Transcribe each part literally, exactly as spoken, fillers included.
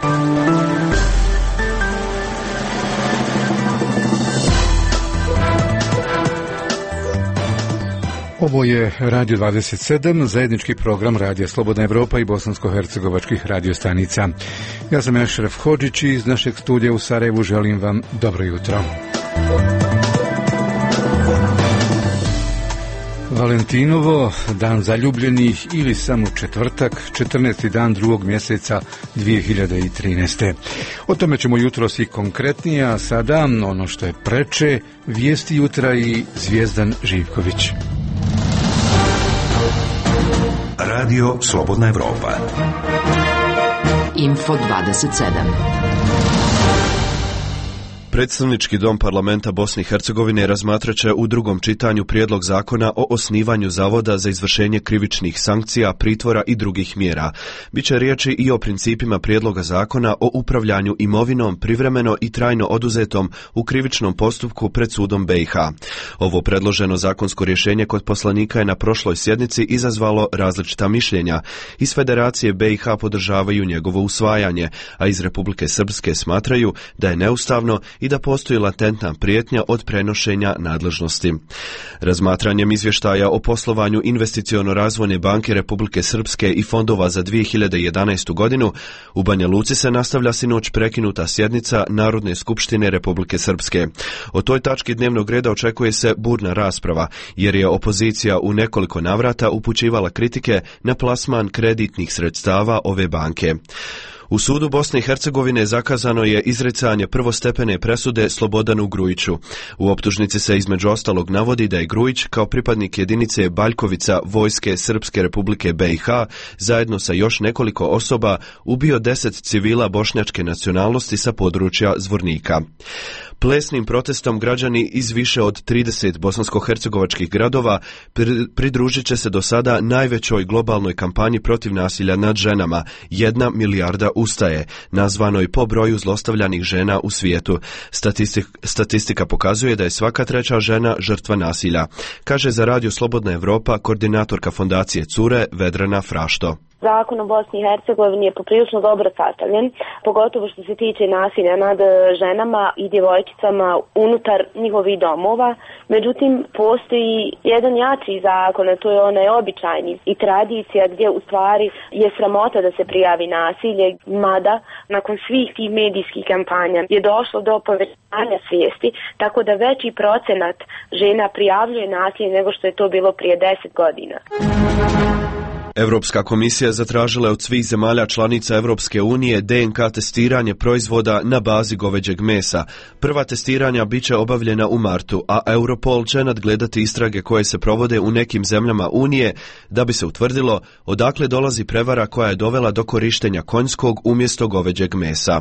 Ovo je Radio dvadeset sedam, zajednički program Radija Slobodna Evropa i bosansko-hercegovačkih radiostanica. Ja sam Ešref Hodžić i iz našeg studija u Sarajevu želim vam dobro jutro. Valentinovo, dan zaljubljenih ili samo četvrtak, četrnaesti dan drugog mjeseca dvije hiljade trinaeste. O tome ćemo jutros i konkretnije, a sada ono što je preče, vijesti jutra i Zvijezdan Živković. Radio Slobodna Evropa. Info dvadeset sedam. Predstavnički dom parlamenta Bosne i Hercegovine razmatrat će u drugom čitanju prijedlog zakona o osnivanju zavoda za izvršenje krivičnih sankcija, pritvora i drugih mjera. Biće riječi i o principima prijedloga zakona o upravljanju imovinom privremeno i trajno oduzetom u krivičnom postupku pred sudom B i H. Ovo predloženo zakonsko rješenje kod poslanika je na prošloj sjednici izazvalo različita mišljenja. Iz Federacije B i H podržavaju njegovo usvajanje, a iz Republike Srpske smatraju da je neustavno i da postoji latentna prijetnja od prenošenja nadležnosti. Razmatranjem izvještaja o poslovanju Investiciono-razvojne banke Republike Srpske i fondova za dvije hiljade jedanaestu godinu u Banja Luci se nastavlja sinoć prekinuta sjednica Narodne skupštine Republike Srpske. O toj tački dnevnog reda očekuje se burna rasprava, jer je opozicija u nekoliko navrata upućivala kritike na plasman kreditnih sredstava ove banke. U sudu Bosne i Hercegovine zakazano je izricanje prvostepene presude Slobodanu Grujiću. U optužnici se između ostalog navodi da je Grujić kao pripadnik jedinice Baljkovica Vojske Srpske Republike B i H zajedno sa još nekoliko osoba ubio deset civila bošnjačke nacionalnosti sa područja Zvornika. Plesnim protestom građani iz više od trideset bosansko-hercegovačkih gradova pridružit će se do sada najvećoj globalnoj kampanji protiv nasilja nad ženama, jedna milijarda ustaje, nazvanoj po broju zlostavljanih žena u svijetu. Statistik, statistika pokazuje da je svaka treća žena žrtva nasilja, kaže za Radio Slobodna Evropa koordinatorka fondacije Cure Vedrana Frašto. Zakon o Bosni i Hercegovini je poprilično dobro sastavljen, pogotovo što se tiče nasilja nad ženama i djevojčicama unutar njihovih domova. Međutim, postoji jedan jači zakon, a to je onaj običajni i tradicija gdje u stvari je sramota da se prijavi nasilje, mada nakon svih tih medijskih kampanja je došlo do povećanja svijesti, tako da veći procenat žena prijavljuje nasilje nego što je to bilo prije deset godina. Europska komisija zatražila je od svih zemalja članica Europske unije D N K testiranje proizvoda na bazi goveđeg mesa. Prva testiranja bit će obavljena u martu, a Europol će nadgledati istrage koje se provode u nekim zemljama Unije da bi se utvrdilo odakle dolazi prevara koja je dovela do korištenja konjskog umjesto goveđeg mesa.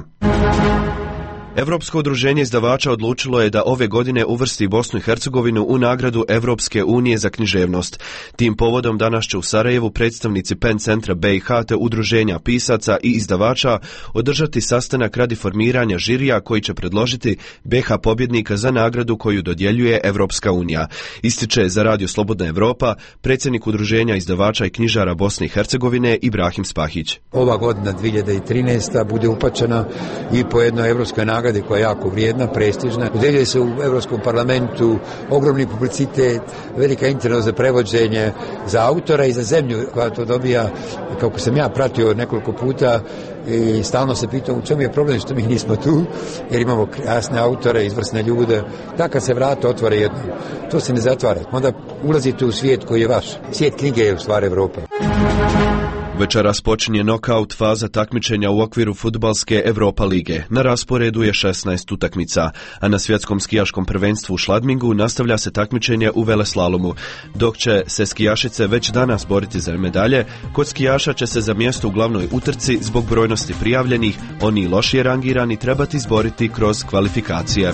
Europsko udruženje izdavača odlučilo je da ove godine uvrsti Bosnu i Hercegovinu u nagradu Europske unije za književnost. Tim povodom danas će u Sarajevu predstavnici PEN centra B i H te udruženja pisaca i izdavača održati sastanak radi formiranja žirija koji će predložiti B i H pobjednika za nagradu koju dodjeljuje Europska unija. Ističe za Radio Slobodna Evropa predsjednik udruženja izdavača i knjižara Bosne i Hercegovine Ibrahim Spahić. Ova godina dvije hiljade trinaesta bude upačena i po jednoj evropskoj nagradi koja je jako vrijedna, prestižna. Udjeljuje se u Europskom parlamentu ogromni publicitet, velika internet za prevođenje za autora i za zemlju koja to dobija, kako sam ja pratio nekoliko puta i stalno se pitam u čemu je problem što mi nismo tu, jer imamo krasne autore, izvrsne ljude. Da kad se vrata otvore jednom, to se ne zatvara. Onda ulazite u svijet koji je vaš. Svijet knjige je u stvari Evropa. Večeras počinje nokaut faza takmičenja u okviru fudbalske Europa lige. Na rasporedu je šesnaest utakmica, a na svjetskom skijaškom prvenstvu u Šladmingu nastavlja se takmičenje u veleslalomu. Dok će se skijašice već danas boriti za medalje, kod skijaša će se za mjesto u glavnoj utrci zbog brojnosti prijavljenih, oni lošije rangirani trebati izboriti kroz kvalifikacije.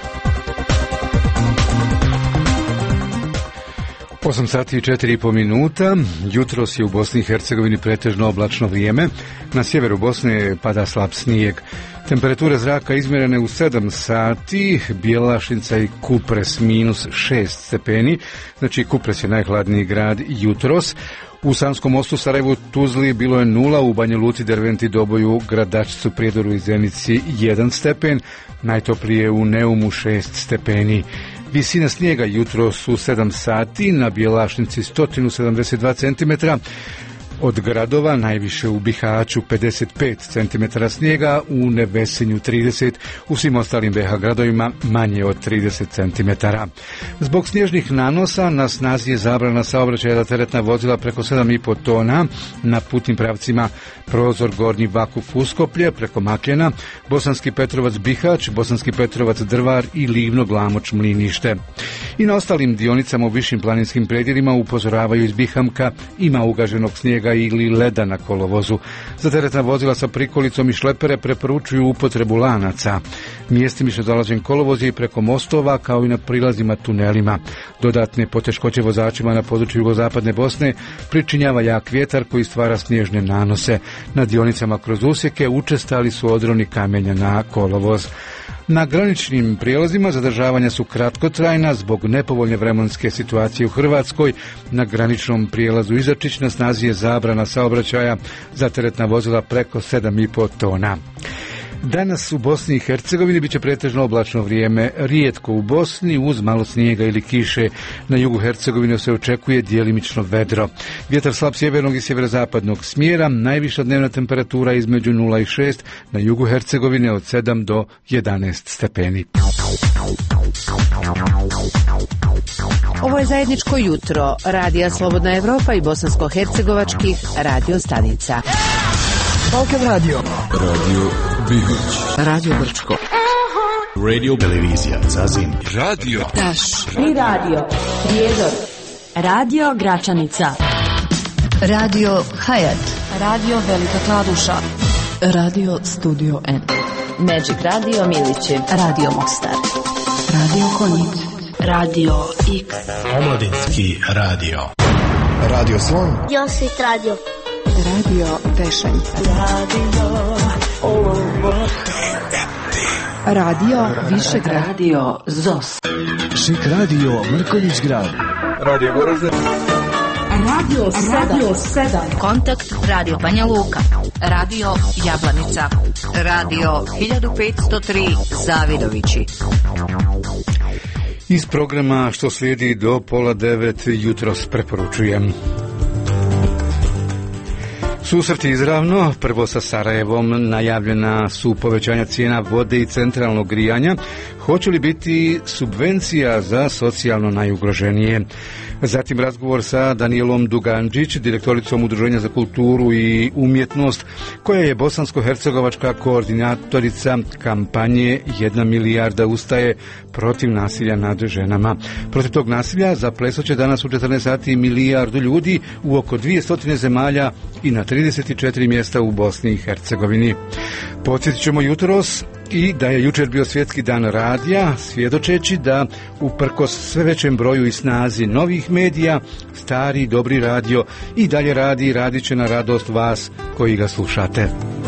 osam sati i četiri i pol minuta. Jutros je u Bosni i Hercegovini pretežno oblačno vrijeme. Na sjeveru Bosne pada slab snijeg. Temperature zraka izmjerene u sedam sati, Bjelašnica i Kupres minus šest stepeni, znači Kupres je najhladniji grad jutros. U Sanskom mostu, Sarajevu, Tuzli bilo je nula, u Banja Luci, Derventi, Doboju, Gradačcu, Prijedoru i Zenici jedan stepen, najtoplije u Neumu šest stepeni. Visina snijega jutro su sedam sati, na Bjelašnici sto sedamdeset dva centimetra, od gradova najviše u Bihaću pedeset pet centimetara snijega, u Nevesinju trideset, u svim ostalim B iH gradovima manje od trideset centimetara. Zbog snježnih nanosa na snazi je zabrana saobraćaja za teretna vozila preko sedam i po tona na putnim pravcima Prozor, Gornji Vakuf, Uskoplje, preko Makljena, Bosanski Petrovac, Bihać, Bosanski Petrovac, Drvar i Livno, Glamoč, Mlinište. I na ostalim dionicama u višim planinskim predjelima upozoravaju iz Bihamka, ima ugaženog snijega ili leda na kolovozu. Za teretna vozila sa prikolicom i šlepere preporučuju upotrebu lanaca. Mjestimično zalažen kolovoz je i preko mostova kao i na prilazima tunelima. Dodatne poteškoće vozačima na području jugozapadne Bosne pričinjava jak vjetar koji stvara snježne nanose. Na dionicama kroz usjeke učestali su odroni kamenja na kolovoz. Na graničnim prijelazima zadržavanja su kratkotrajna zbog nepovoljne vremenske situacije u Hrvatskoj. Na graničnom prijelazu Izačić na snazi je zabrana saobraćaja za teretna vozila preko sedam i po tona. Danas u Bosni i Hercegovini bit će pretežno oblačno vrijeme, rijetko u Bosni uz malo snijega ili kiše. Na jugu Hercegovine se očekuje djelimično vedro. Vjetar slab sjevernog i sjeverozapadnog smjera, najviša dnevna temperatura između nula i šest, na jugu Hercegovine od sedam do jedanaest stepeni. Ovo je zajedničko jutro Radija Slobodna Evropa i bosansko-hercegovačkih radio stanica. Balkan radio. Radio Bihać. Radio Brčko. Radio Televizija Zazim. Radio Taš. I radio Prijedor. Radio Gračanica. Radio Hayat. Radio Velika Kladuša. Radio Studio N. Magic Radio Milići. Radio Mostar. Radio Konjic. Radio X. Omladinski radio. Radio Slon. Josit radio. Radio Tešanj. Radio Olovo. Radio Višegrad. Radio Zos. Šik radio Mrkonjić grad. Radio Goraze. Radio Radio sedam. Kontakt Radio Banja Luka. Radio Jablanica. Radio hiljadu petsto tri Zavidovići. Iz programa što slijedi do pola devet jutros preporučujem. Susreti izravno, prvo sa Sarajevom, najavljena su povećanja cijena vode i centralnog grijanja. Hoće li biti subvencija za socijalno najugroženije? Zatim razgovor sa Danijelom Duganđić, direktoricom Udruženja za kulturu i umjetnost, koja je bosansko-hercegovačka koordinatorica kampanje Jedna milijarda ustaje protiv nasilja nad ženama. Protiv tog nasilja zaplesat će danas u četrnaest sati milijardu ljudi u oko dvjesto zemalja i na trideset četiri mjesta u Bosni i Hercegovini. Podsjetit ćemo jutros i da je jučer bio svjetski dan radija, svjedočeći da uprkos sve većem broju i snazi novih medija, stari dobri radio i dalje radi i radit će na radost vas koji ga slušate.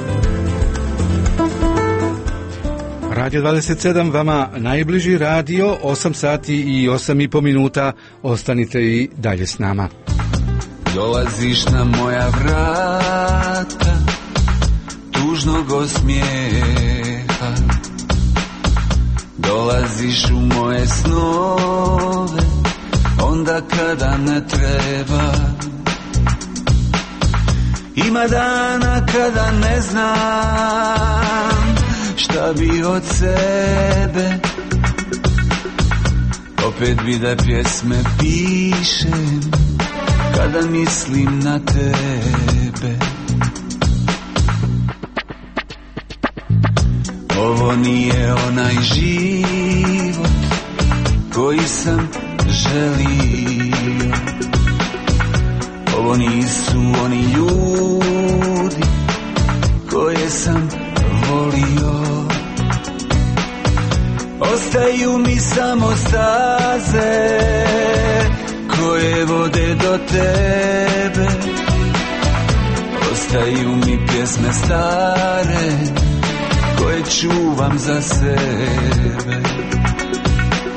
Radio dvadeset sedam, vama najbliži radio, osam sati i osam i po minuta, ostanite i dalje s nama. Dolaziš na moja vrata, tužnog osmijeha, dolaziš u moje snove, onda kada ne treba. Ima dana kada ne znam šta bi od sebe, opet bi da pjesme pišem kada mislim na tebe. Ovo nije onaj život koji sam želio, ovo nisu oni ljudi koje sam volio. Ostaju mi samo staze koje vode do tebe, ostaju mi pjesme stare koje čuvam za sebe.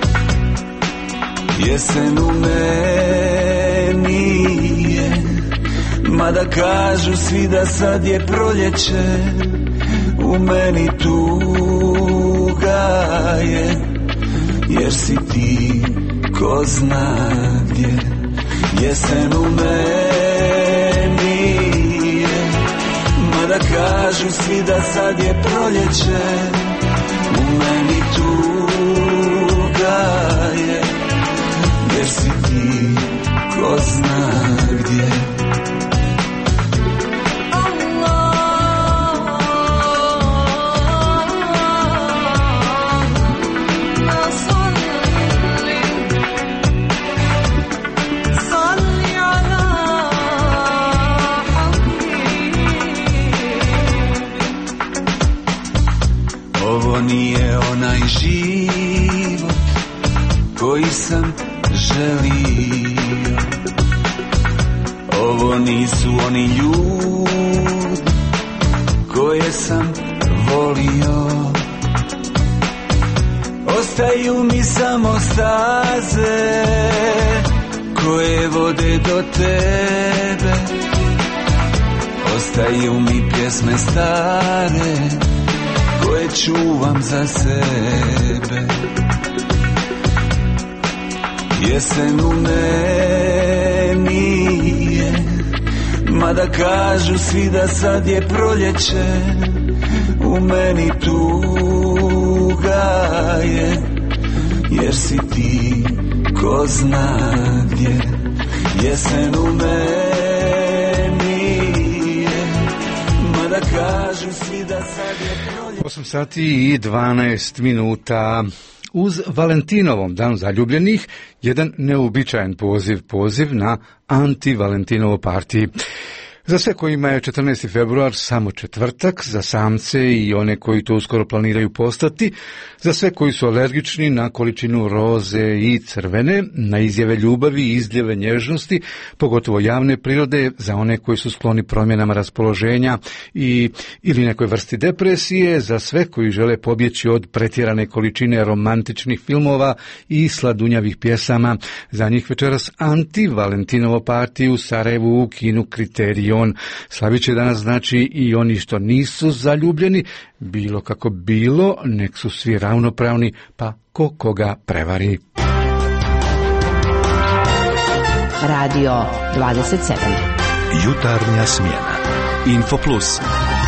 Jesen u meni je Mada kažu svi da sad je proljeće, u meni tuga je, jer si ti ko zna gdje. Jesen u meni je, mada kažu svi da sad je proljeće, u meni tuga je, jer si ti ko zna gdje. Ovo nije onaj život koji sam želio, ovo nisu oni ljudi koje sam volio. Ostaju mi samo staze koje vode do tebe, ostaju mi pjesme stare koje čuvam za sebe. Jesen u meni je, mada kažu svi da sad je proljeće, u meni tuga je, jer si ti ko zna gdje. Jesen u meni je, mada kažu svi da sad je proljeće. osam sati i dvanaest minuta. Uz Valentinovom dan zaljubljenih jedan neobičajan poziv, poziv na anti-Valentinovo party. Za sve kojima je četrnaesti februar samo četvrtak, za samce i one koji to uskoro planiraju postati, za sve koji su alergični na količinu roze i crvene, na izjave ljubavi i izljeve nježnosti, pogotovo javne prirode, za one koji su skloni promjenama raspoloženja i ili nekoj vrsti depresije, za sve koji žele pobjeći od pretjerane količine romantičnih filmova i sladunjavih pjesama. Za njih večeras anti-Valentinovo party u Sarajevu u kinu Kriterion. Slavit će danas znači i oni što nisu zaljubljeni, bilo kako bilo, nek su svi ravnopravni, pa ko koga prevari. Radio dvadeset sedam. Jutarnja smjena. Info Plus.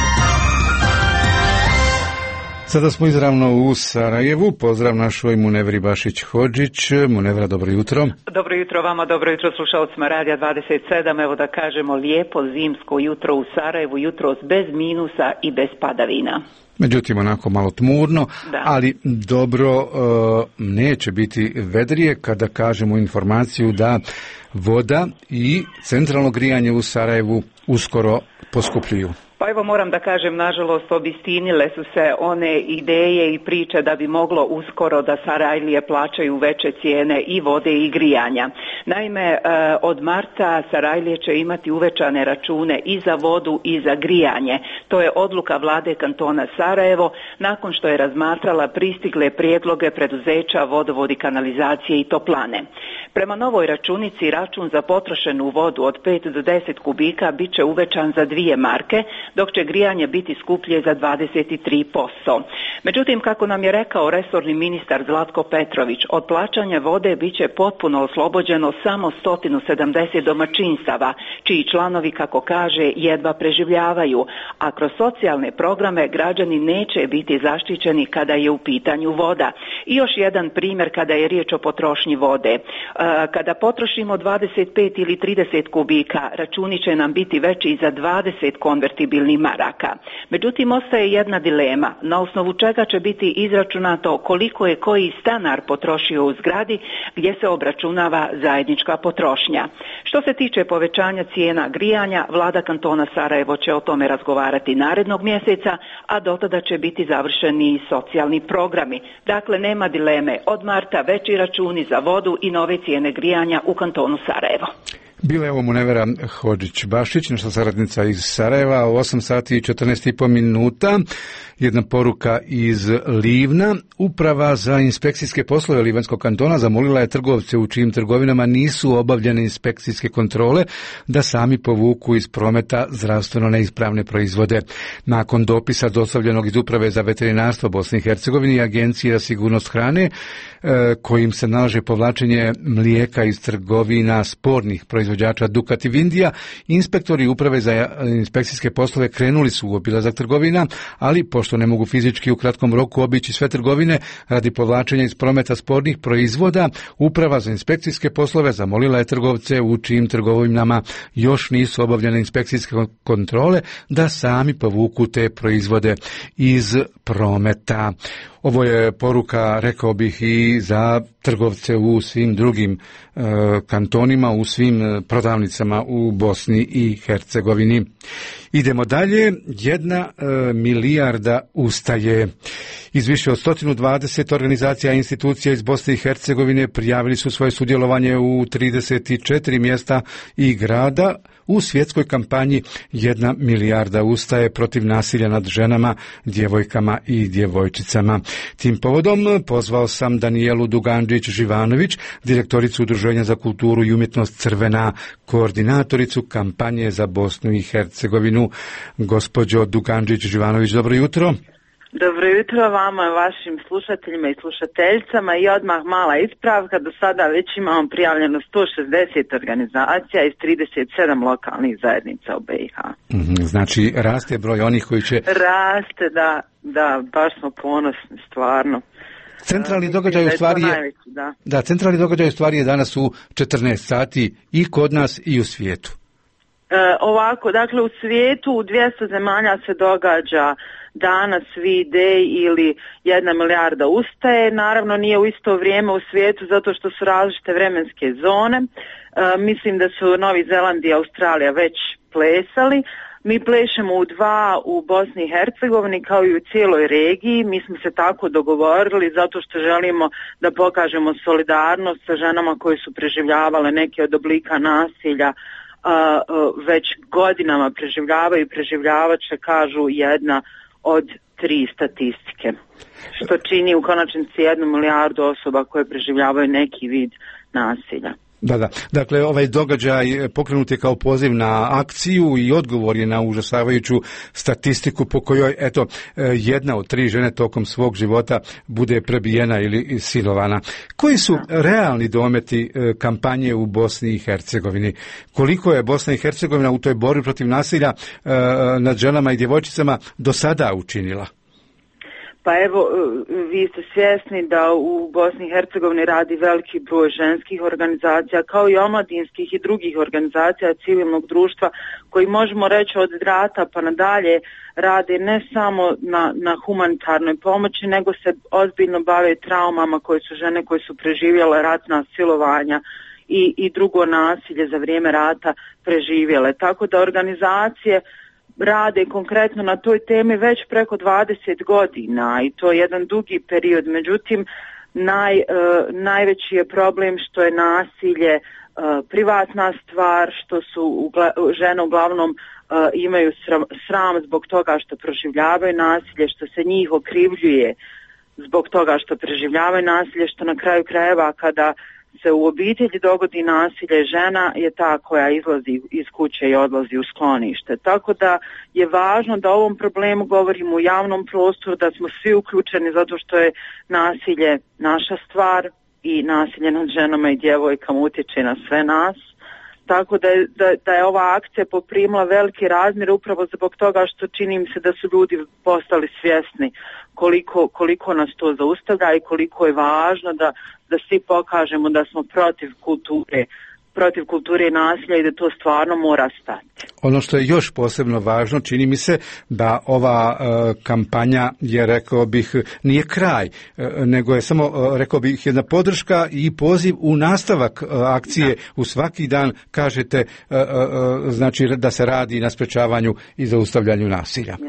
Sada smo izravno u Sarajevu. Pozdrav našoj Munevri Bašić-Hodžić. Munevra, dobro jutro. Dobro jutro vama, dobro jutro slušalcima Radija dvadeset sedam. Evo da kažemo lijepo zimsko jutro u Sarajevu, jutro bez minusa i bez padavina. Međutim, onako malo tmurno, da. Ali dobro, e, neće biti vedrije kada kažemo informaciju da voda i centralno grijanje u Sarajevu uskoro poskupljuju. Pa evo moram da kažem, nažalost, obistinile su se one ideje i priče da bi moglo uskoro da Sarajlije plaćaju veće cijene i vode i grijanja. Naime, od marta Sarajlije će imati uvećane račune i za vodu i za grijanje. To je odluka vlade kantona Sarajevo nakon što je razmatrala pristigle prijedloge preduzeća vodovod i kanalizacije i toplane. Prema novoj računici račun za potrošenu vodu od pet do deset kubika bit će uvećan za dvije marke, dok će grijanje biti skuplje za dvadeset tri posto. Međutim, kako nam je rekao resorni ministar Zlatko Petrović, od plaćanja vode bit će potpuno oslobođeno samo sto sedamdeset domaćinstava, čiji članovi, kako kaže, jedva preživljavaju, a kroz socijalne programe građani neće biti zaštićeni kada je u pitanju voda. I još jedan primjer kada je riječ o potrošnji vode. Kada potrošimo dvadeset pet ili trideset kubika, računi će nam biti veći za dvadeset konvertibilnih maraka. Međutim, ostaje jedna dilema, na osnovu čega će biti izračunato koliko je koji stanar potrošio u zgradi gdje se obračunava zajednička potrošnja. Što se tiče povećanja cijena grijanja, vlada kantona Sarajevo će o tome razgovarati narednog mjeseca, a do tada će biti završeni i socijalni programi. Dakle, nema dileme, od marta veći računi za vodu i nove cijene grijanja u kantonu Sarajevo. Bila je ovo Munevera Hodžić-Bašić, naša saradnica iz Sarajeva, u osam sati i četrnaest i pol minuta. Jedna poruka iz Livna. Uprava za inspekcijske poslove Livanskog kantona zamolila je trgovce u čijim trgovinama nisu obavljene inspekcijske kontrole da sami povuku iz prometa zdravstveno neispravne proizvode. Nakon dopisa dostavljenog iz Uprave za veterinarstvo Bosne i Hercegovine i Agencije za sigurnost hrane, kojim se nalaže povlačenje mlijeka iz trgovina spornih proizvođača Dukat i Vindija, inspektori Uprave za inspekcijske poslove krenuli su u obilazak trgovina, ali pošto ne mogu fizički u kratkom roku obići sve trgovine radi povlačenja iz prometa spornih proizvoda, Uprava za inspekcijske poslove zamolila je trgovce u čijim trgovinama još nisu obavljene inspekcijske kontrole da sami povuku te proizvode iz prometa. Ovo je poruka, rekao bih, i za trgovce u svim drugim e, kantonima, u svim prodavnicama u Bosni i Hercegovini. Idemo dalje. Jedna e, milijarda ustaje. Iz više od sto dvadeset organizacija i institucija iz Bosne i Hercegovine prijavili su svoje sudjelovanje u trideset četiri mjesta i grada u svjetskoj kampanji Jedna milijarda ustaje protiv nasilja nad ženama, djevojkama i djevojčicama. Tim povodom pozvao sam Danijelu Dugandžić-Živanović, direktoricu Udruženja za kulturu i umjetnost Crvena, koordinatoricu kampanje za Bosnu i Hercegovinu. Gospođo Dugandžić-Živanović, dobro jutro. Dobro jutro vama, vašim slušateljima i slušateljicama i odmah mala ispravka. Do sada već imamo prijavljeno sto šezdeset organizacija iz trideset sedam lokalnih zajednica u B i H. Znači raste broj onih koji će... Raste, da, da, baš smo ponosni, stvarno. Centralni događaj u stvari je... Najveći, da. Da, centralni događaj u stvari je danas u četrnaest sati i kod nas i u svijetu. E, ovako, dakle u svijetu u dvjesto zemalja se događa danas V-Day ili jedna milijarda ustaje. Naravno nije u isto vrijeme u svijetu zato što su različite vremenske zone. E, mislim da su Novi Zeland i Australija već plesali. Mi plešemo u dva u Bosni i Hercegovini kao i u cijeloj regiji. Mi smo se tako dogovorili zato što želimo da pokažemo solidarnost sa ženama koje su preživljavale neke od oblika nasilja. Uh, uh, već godinama preživljavaju i preživljavat će, kažu, jedna od tri statistike, što čini u konačnici jednu milijardu osoba koje preživljavaju neki vid nasilja. Da, da. Dakle, ovaj događaj pokrenut je kao poziv na akciju i odgovor je na užasavajuću statistiku po kojoj, eto, jedna od tri žene tokom svog života bude prebijena ili silovana. Koji su realni dometi kampanje u Bosni i Hercegovini? Koliko je Bosna i Hercegovina u toj borbi protiv nasilja nad ženama i djevojčicama do sada učinila? Pa evo, vi ste svjesni da u Bosni i Hercegovini radi veliki broj ženskih organizacija, kao i omladinskih i drugih organizacija civilnog društva, koji možemo reći od rata pa nadalje rade ne samo na, na humanitarnoj pomoći, nego se ozbiljno bave traumama koje su žene koje su preživjele ratna silovanja i, i drugo nasilje za vrijeme rata preživjele. Tako da organizacije rade konkretno na toj temi već preko dvadeset godina i to je jedan dugi period. Međutim, naj, uh, najveći je problem što je nasilje uh, privatna stvar, što su ugla, žene uglavnom uh, imaju sram, sram zbog toga što proživljavaju nasilje, što se njih okrivljuje zbog toga što preživljavaju nasilje, što na kraju krajeva kada se u obitelji dogodi nasilje, žena je ta koja izlazi iz kuće i odlazi u sklonište. Tako da je važno da o ovom problemu govorimo u javnom prostoru, da smo svi uključeni zato što je nasilje naša stvar i nasilje nad ženama i djevojkama utječe na sve nas. Tako da je, da, da je ova akcija poprimila veliki razmjer upravo zbog toga što čini mi se da su ljudi postali svjesni koliko, koliko nas to zaustavlja i koliko je važno da, da svi pokažemo da smo protiv kulture, protiv kulture i nasilja i da to stvarno mora stati. Ono što je još posebno važno, čini mi se da ova uh, kampanja je, rekao bih, nije kraj, uh, nego je samo, uh, rekao bih, jedna podrška i poziv u nastavak uh, akcije. Da. U svaki dan kažete uh, uh, znači da se radi na sprečavanju i zaustavljanju nasilja. Yes.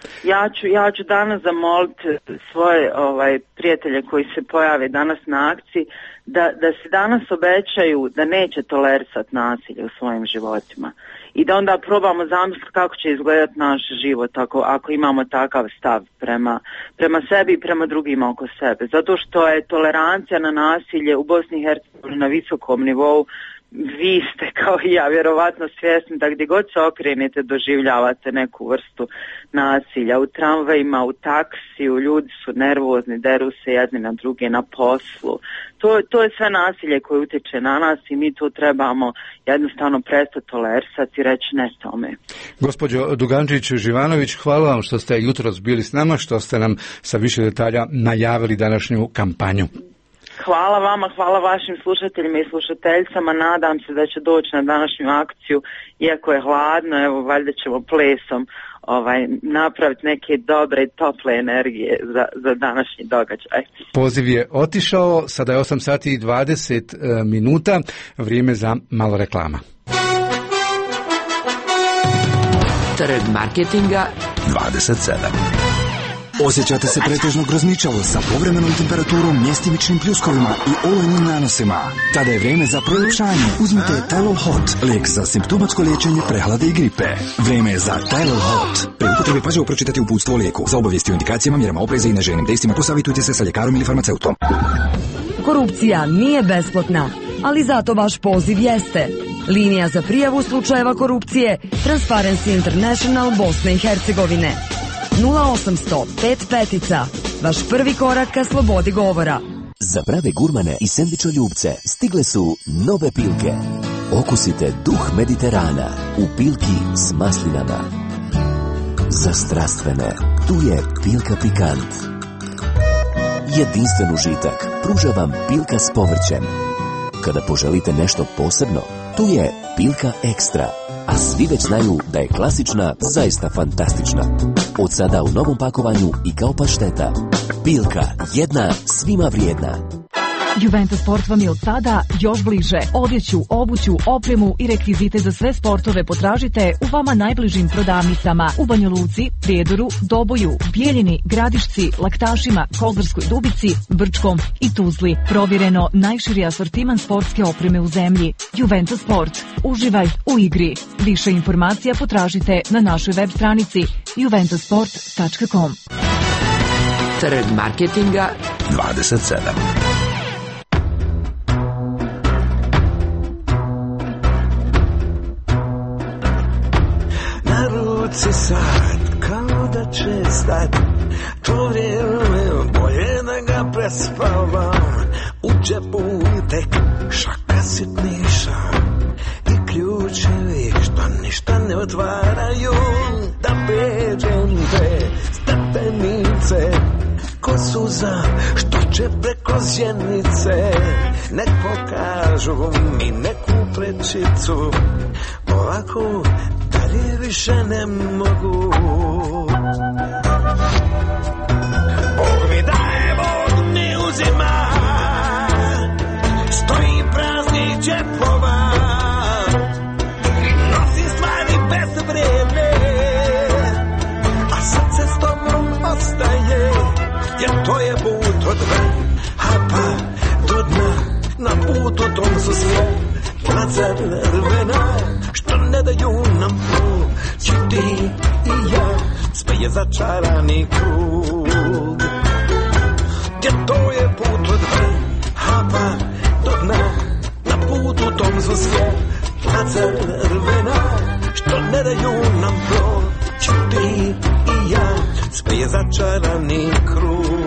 Ja ću, ja ću danas zamoliti svoje ovaj, prijatelje koji se pojave danas na akciji da, da se danas obećaju da neće tolerisati nasilje u svojim životima i da onda probamo zamisliti kako će izgledati naš život ako, ako imamo takav stav prema, prema sebi i prema drugima oko sebe. Zato što je tolerancija na nasilje u Bosni i Hercegovini na visokom nivou. Vi ste kao i ja vjerovatno svjesni da gdje god se okrenete doživljavate neku vrstu nasilja. U tramvajima, u taksiju, ljudi su nervozni, deru se jedni na druge na poslu. To, to je sve nasilje koje utječe na nas i mi to trebamo jednostavno prestati tolerisati i reći ne tome. Gospođo Dugančić-Živanović, hvala vam što ste jutros bili s nama, što ste nam sa više detalja najavili današnju kampanju. Hvala vama, hvala vašim slušateljima i slušateljicama, nadam se da će doći na današnju akciju, iako je hladno, evo valjda ćemo plesom ovaj, napraviti neke dobre i tople energije za, za današnji događaj. Poziv je otišao, sada je osam sati i dvadeset minuta, vrijeme za malo reklama. Trg marketinga dvadeset sedam. Osjećate se pretežno grozničavo sa povremenom temperaturom, mjestimičnim pljuskovima i olujnim nanosima? Tada je vrijeme za proljepšanje. Uzmite Tylol Hot, lijek za simptomatsko liječenje prehlade i gripe. Vrijeme je za Tylol Hot. Pri upotrebi pažljivo pročitati uputstvo o lijeku. Za obavijesti o indikacijama, mjerama opreza i neželjenim dejstvima posavitujte se sa ljekarom ili farmaceutom. Korupcija nije besplatna, ali zato vaš poziv jeste. Linija za prijavu slučajeva korupcije Transparency International Bosne i Hercegovine. nula osamsto pet petica. Vaš prvi korak ka slobodi govora. Za prave gurmane i sendvičoljubce stigle su nove pilke. Okusite duh Mediterana u pilki s maslinama. Za strastvene, tu je pilka pikant. Jedinstven užitak pruža vam pilka s povrćem. Kada poželite nešto posebno, tu je pilka ekstra. A svi već znaju da je klasična zaista fantastična. Od sada u novom pakovanju i kao pašteta. Pilka, jedna svima vrijedna. Juventus Sport vam je od sada još bliže. Odjeću, obuću, opremu i rekvizite za sve sportove potražite u vama najbližim prodavnicama u Banja Luci, Prijedoru, Doboju, Bijeljini, Gradišci, Laktašima, Kozarskoj Dubici, Brčkom i Tuzli. Provjereno najširi asortiman sportske opreme u zemlji. Juventus Sport. Uživaj u igri. Više informacija potražite na našoj web stranici juventus sport tačka com. Trg marketinga dvadeset sedam. Si sad, kao da će stat, to vrijeme bolje da ga prespavam. U džepu tek šaka sitniša i ključevi što ništa ne otvaraju. Da pređem te stepenice ko suza što će preko sjenice. Nek pokažu mi neku prečicu, ovako dalje više ne mogu. Bog mi daje, Bog mi uzima, stoji praznih džepova, nosim stvari bez vrijeme, a srce s tobom ostaje, jer to je put od vrha do dna. Na putu tom su sve placa drvena, što ne daju nam proći ti i ja, sve je začarani krug. Jer to je put od vrha pa do dna, na putu tom su sve placa drvena, što ne daju nam proći ti i ja, sve je začarani krug.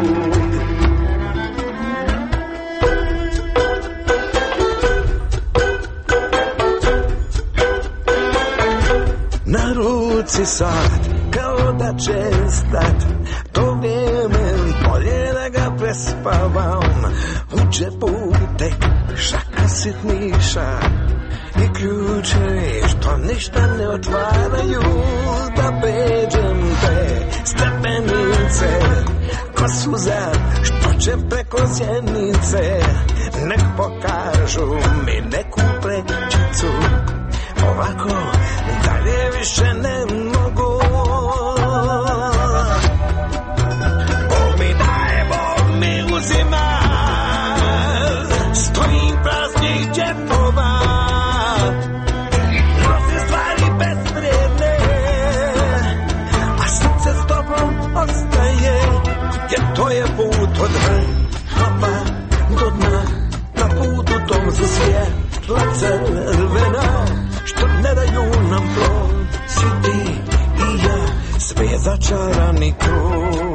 Na ruci sad, kao da će stat, to vrijeme bolje da ga prespavam. U džepu tek šaka sitniša i ključevi što ništa ne otvaraju. Da pređem te stepenice ko suza što će preko sjenice. Nek pokažu mi neku prečicu, ovako dalje više ne mogu. je začarani krug.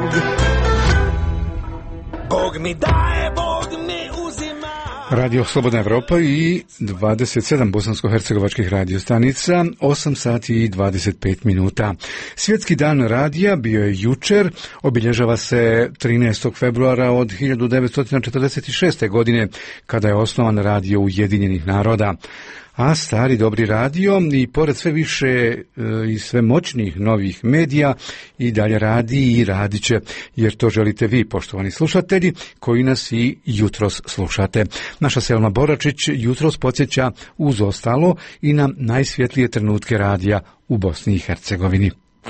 Bog mi daje, Bog mi uzima. Radio Slobodna Evropa i dvadeset sedam bosansko-hercegovačkih radiostanica, osam sati i dvadeset pet minuta. Svjetski dan radija bio je jučer, obilježava se trinaestog februara od hiljadu devetsto četrdeset šeste. godine, kada je osnovan Radio Ujedinjenih naroda. A stari dobri radio i pored sve više e, i sve moćnih novih medija i dalje radi i radit će, jer to želite vi, poštovani slušatelji, koji nas i jutros slušate. Naša Selma Boračić jutros podsjeća uz ostalo i na najsvjetlije trenutke radija u Bosni i Hercegovini.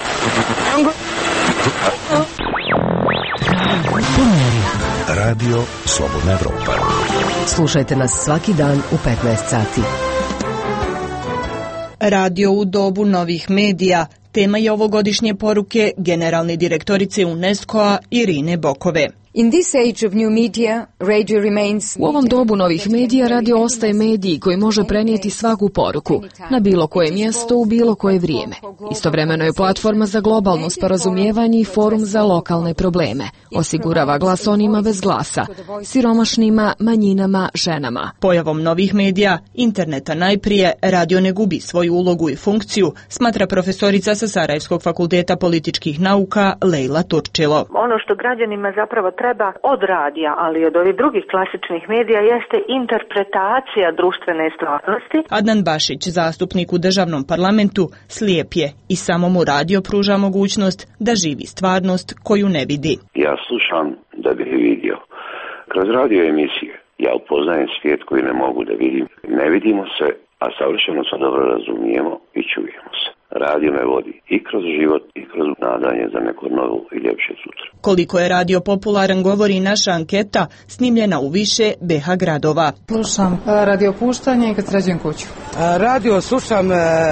Radio Slobodna Evropa. Slušajte nas svaki dan u petnaest sati. Radio u dobu novih medija, tema je ovogodišnje poruke generalne direktorice UNESCO-a Irine Bokove. In this age of new media, radio remains... U ovom dobu novih medija radio ostaje medij koji može prenijeti svaku poruku na bilo koje mjesto u bilo koje vrijeme. Istovremeno je platforma za globalno sporazumijevanje i forum za lokalne probleme. Osigurava glas onima bez glasa, siromašnima, manjinama, ženama. Pojavom novih medija, interneta najprije, radio ne gubi svoju ulogu i funkciju, smatra profesorica sa Sarajevskog fakulteta političkih nauka Lejla Turčilo. Ono što građanima zapravo treba od radija, ali i od ovih drugih klasičnih medija, jeste interpretacija društvene stvarnosti. Adnan Bašić, zastupnik u državnom parlamentu, slijep je i samo mu radio pruža mogućnost da živi stvarnost koju ne vidi. Ja slušam da bih vidio. Kroz radio emisije ja upoznajem svijet koji ne mogu da vidim. Ne vidimo se, a savršeno se dobro razumijemo i čujemo se. Radio me vodi i kroz život i kroz nadanje za neko novo i ljepše sutra. Koliko je radio popularan govori naša anketa snimljena u više be ha gradova. Slušam radio puštanje i kad sređujem kuću. Radio slušam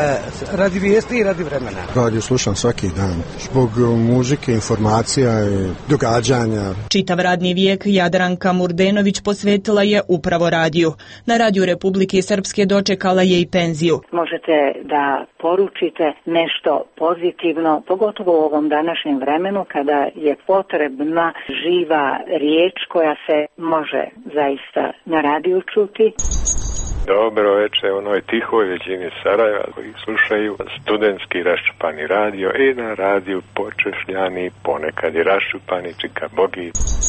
radi vijesti i radi vremena. Radio slušam svaki dan zbog muzike, informacija i događanja. Čitav radni vijek Jadranka Murdenović posvetila je upravo radiju. Na Radiju Republike Srpske dočekala je i penziju. Možete da poručite nešto pozitivno, pogotovo u ovom današnjem vremenu kada je potrebna živa riječ koja se može zaista na radiju čuti. Dobro večer onoj tihoj većini Sarajeva koji slušaju studentski raščupani radio i na radiju počešljani, ponekad i raščupani čika bogi.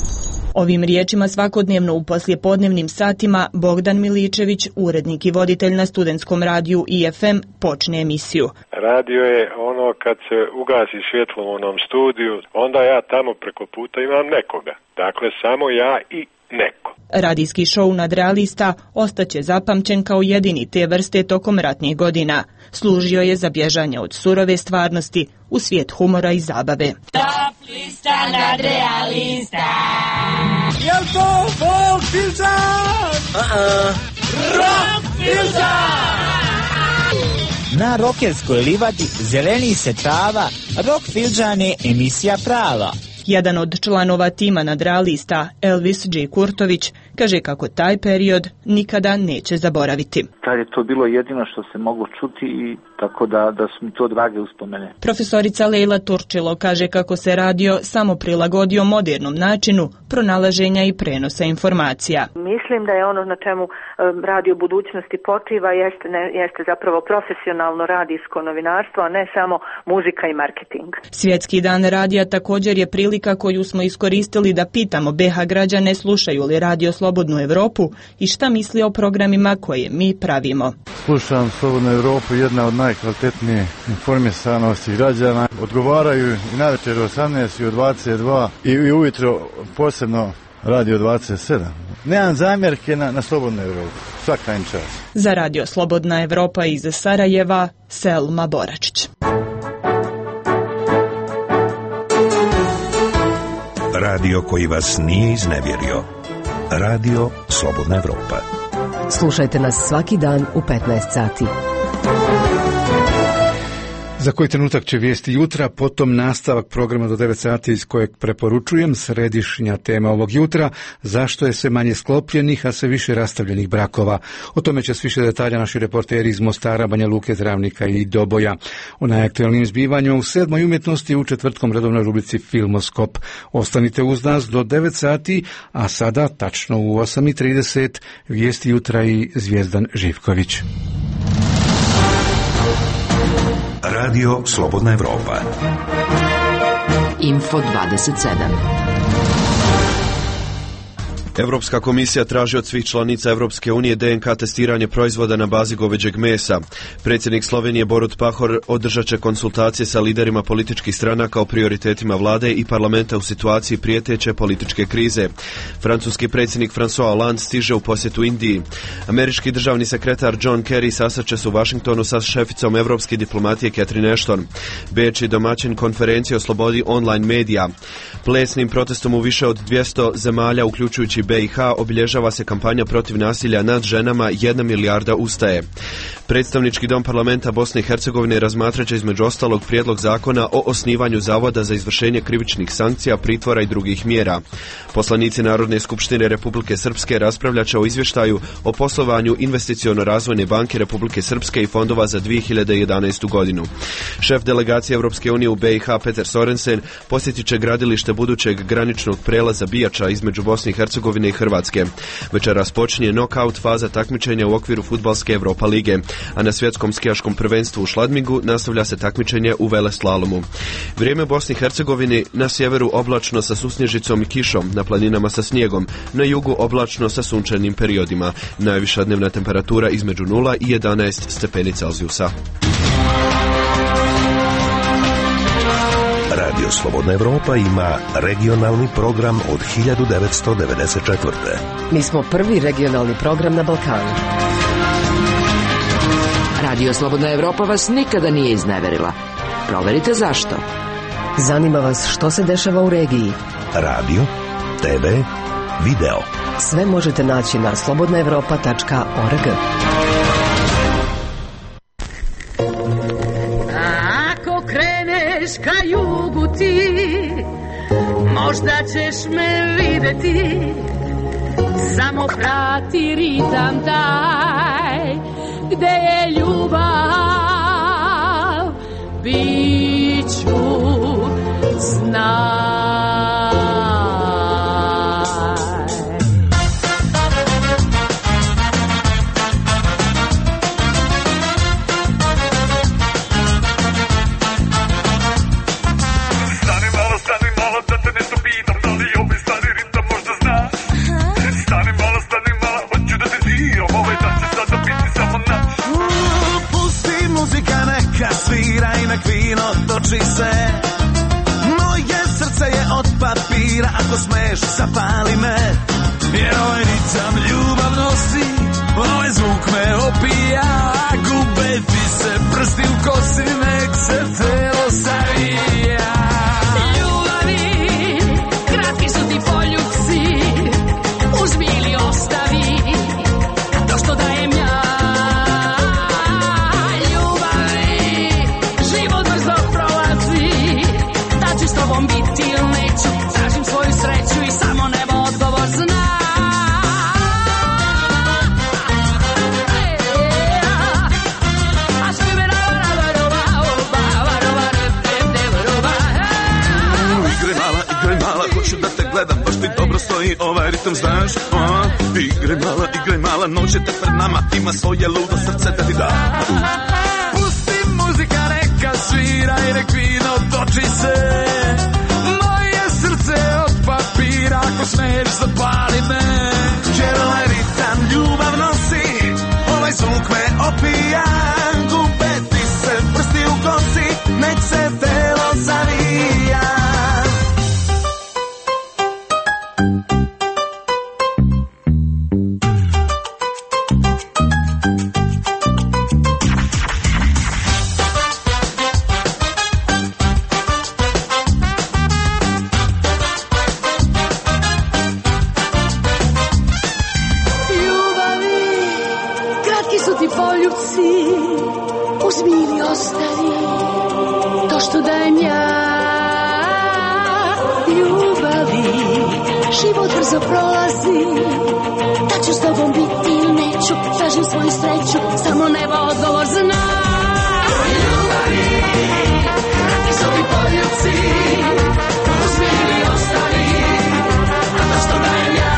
Ovim riječima svakodnevno u poslijepodnevnim satima Bogdan Miličević, urednik i voditelj na studentskom radiju I F M, počne emisiju. Radio je ono kad se ugasi svjetlo u onom studiju, onda ja tamo preko puta imam nekoga. Dakle, samo ja i neko. Radijski šou Nadrealista ostaće zapamćen kao jedini te vrste tokom ratnih godina. Služio je za bježanje od surove stvarnosti u svijet humora i zabave. Top lista Nadrealista. Jel to folk filter? Uh-uh. Rock filter! Na rokerskoj livadi zeleni se trava, Rock Filđan je emisija prava. Jedan od članova tima Nadrealista, Elvis G. Kurtović, kaže kako taj period nikada neće zaboraviti. Tad je to bilo jedino što se moglo čuti i tako da, da su mi to drage uspomene. Profesorica Lejla Turčilo kaže kako se radio samo prilagodio modernom načinu pronalaženja i prenosa informacija. Mislim da je ono na čemu radio budućnosti počiva jeste, ne, jeste zapravo profesionalno radijsko novinarstvo, a ne samo muzika i marketing. Svjetski dan radija također je prilika koju smo iskoristili da pitamo be ha građane slušaju li Radio Slobodnu Evropu i šta misli o programima koje mi pravimo. Slušam Slobodnu Evropu, jedna od najkvalitetnije informisanosti građana. Odgovaraju i na večer osamnaest i u dvadeset dva i, i ujutro posebno Radio dvadeset sedam. Nemam zamjerke na, na Slobodnu Evropu. Svaka im čast. Za Radio Slobodna Evropa iz Sarajeva, Selma Boračić. Radio koji vas nije iznevjerio. Radio Slobodna Evropa. Slušajte nas svaki dan u petnaest sati. Za koji trenutak će vijesti jutra, potom nastavak programa do devet sati iz kojeg preporučujem središnja tema ovog jutra, zašto je sve manje sklopljenih, a sve više rastavljenih brakova. O tome će s više detalja naši reporteri iz Mostara, Banja Luke, Travnika i Doboja. O najaktualnijim zbivanjima u sedmoj umjetnosti u četvrtkom redovnoj rubrici Filmoskop. Ostanite uz nas do devet sati, a sada tačno u osam i trideset vijesti jutra i Zvijezdan Živković. Radio Slobodna Evropa. Info dvadeset sedam. Evropska komisija traži od svih članica Evropske unije D N K testiranje proizvoda na bazi goveđeg mesa. Predsjednik Slovenije Borut Pahor održat će konsultacije sa liderima političkih stranaka o prioritetima vlade i parlamenta u situaciji prijeteće političke krize. Francuski predsjednik François Hollande stiže u posjetu Indiji. Američki državni sekretar John Kerry sastaće se u Vašingtonu sa šeficom evropske diplomatije Catherine Ashton. Beč je domaćin konferencije o slobodi online medija. Plesnim protestom u više od dvjesto zemalja, uključujući B i H, obilježava se kampanja protiv nasilja nad ženama Jedna milijarda ustaje. Predstavnički dom parlamenta Bosne i Hercegovine razmatrat će između ostalog prijedlog zakona o osnivanju zavoda za izvršenje krivičnih sankcija, pritvora i drugih mjera. Poslanici Narodne skupštine Republike Srpske raspravljat će o izvještaju o poslovanju Investiciono-razvojne banke Republike Srpske i fondova za dvije hiljade jedanaestu godinu. Šef delegacije Evropske unije u B i H Peter Sorensen posjetit će gradilište budućeg graničnog prelaza Bijača između Bosne i Hercegovine i Hrvatske. Večeras počinje knockout faza takmičenja u okviru fudbalske Europa lige, a na svjetskom skijaškom prvenstvu u Šladmigu nastavlja se takmičenje u veleslalomu. Vrijeme u Bosni i Hercegovini: na sjeveru oblačno sa susnježicom i kišom, na planinama sa snijegom, na jugu oblačno sa sunčanim periodima. Najviša dnevna temperatura između nula i jedanaest stepeni Celzijusa. Radio Slobodna Evropa ima regionalni program od hiljadu devetsto devedeset četvrte. Mi smo prvi regionalni program na Balkanu. Radio Slobodna Evropa vas nikada nije izneverila. Proverite zašto. Zanima vas što se dešava u regiji. Radio, te ve, video. Sve možete naći na slobodna evropa tačka org. Ako kreneš ka jugu ti, možda ćeš me vidjeti. Samo prati ritam taj, gde je ljubav, bit ću znaj. Stani malo, stani malo, da te nešto pitam, da li ovaj stari ritam možda znaš? Stani malo, stani malo, hoću da te diram, ovaj dan će sada biti samo naš. Pusti muzika neka svira i nek vino toči se. Moje srce je od papira, ako smeš zapali me. Jer ovaj ritam ljubav nosi, ovaj zvuk me opija. Gube ti se prsti u kosi, nek se telo savija. Ljubavi, kratki su ti poljuci, uzmi ili ostavi to što dajem ja. Ljubavi, život brzo prolazi, da ću s tobom biti ili neću, tražim svoju sreću i samo nebo odgovor zna. Hoću da te gledam, baš ti dobro stoji ovaj ritam, znaš? A, igraj mala, igraj mala, noć je te pred nama, ima svoje ludo srce da ti da. Uh. Pusti muzika neka svira i nek vino toči se. Moje srce od papira, ako smiješ zapali me. Jer ovaj ritam ljubav nosi, ovaj zvuk me opija. Gube ti se prsti u kosi, nek se telo zavija. život brzo prolazi. Da ću s tobom biti ili neću, tražim svoju sreću, samo nebo odgovor zna. Ljubavi, kakvi su ti poljubci, uzmi ili ostavi, a to što dajem ja.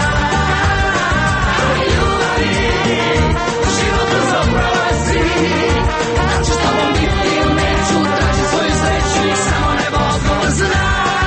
Ljubavi, život brzo prolazi. Da ću s tobom biti ili neću, tražim svoju sreću i samo nebo odgovor zna.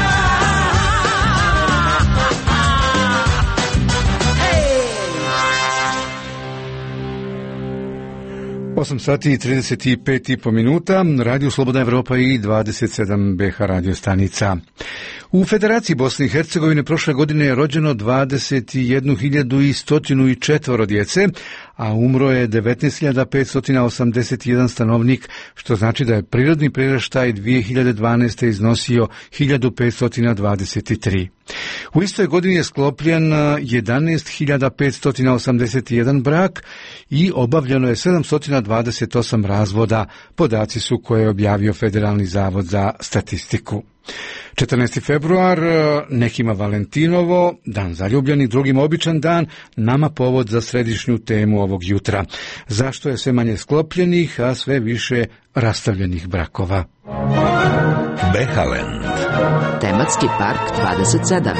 osam sati i trideset pet i po minuta, Radio Slobodna Evropa i dvadeset sedam B H radio stanica. U Federaciji Bosne i Hercegovine prošle godine je rođeno dvadeset jednu hiljadu sto četiri djece, a umro je devetnaest hiljada petsto osamdeset jedan stanovnik, što znači da je prirodni priraštaj dvije hiljade dvanaeste. iznosio hiljadu petsto dvadeset tri. U istoj godini je sklopljen jedanaest hiljada petsto osamdeset jedan brak i obavljeno je sedamsto dvadeset osam razvoda, podaci su koje je objavio Federalni zavod za statistiku. četrnaesti februar, nekima Valentinovo, dan zaljubljenih, drugim običan dan, nama povod za središnju temu ovog jutra. Zašto je sve manje sklopljenih, a sve više rastavljenih brakova? Behaland. Tematski park dvadeset sedam.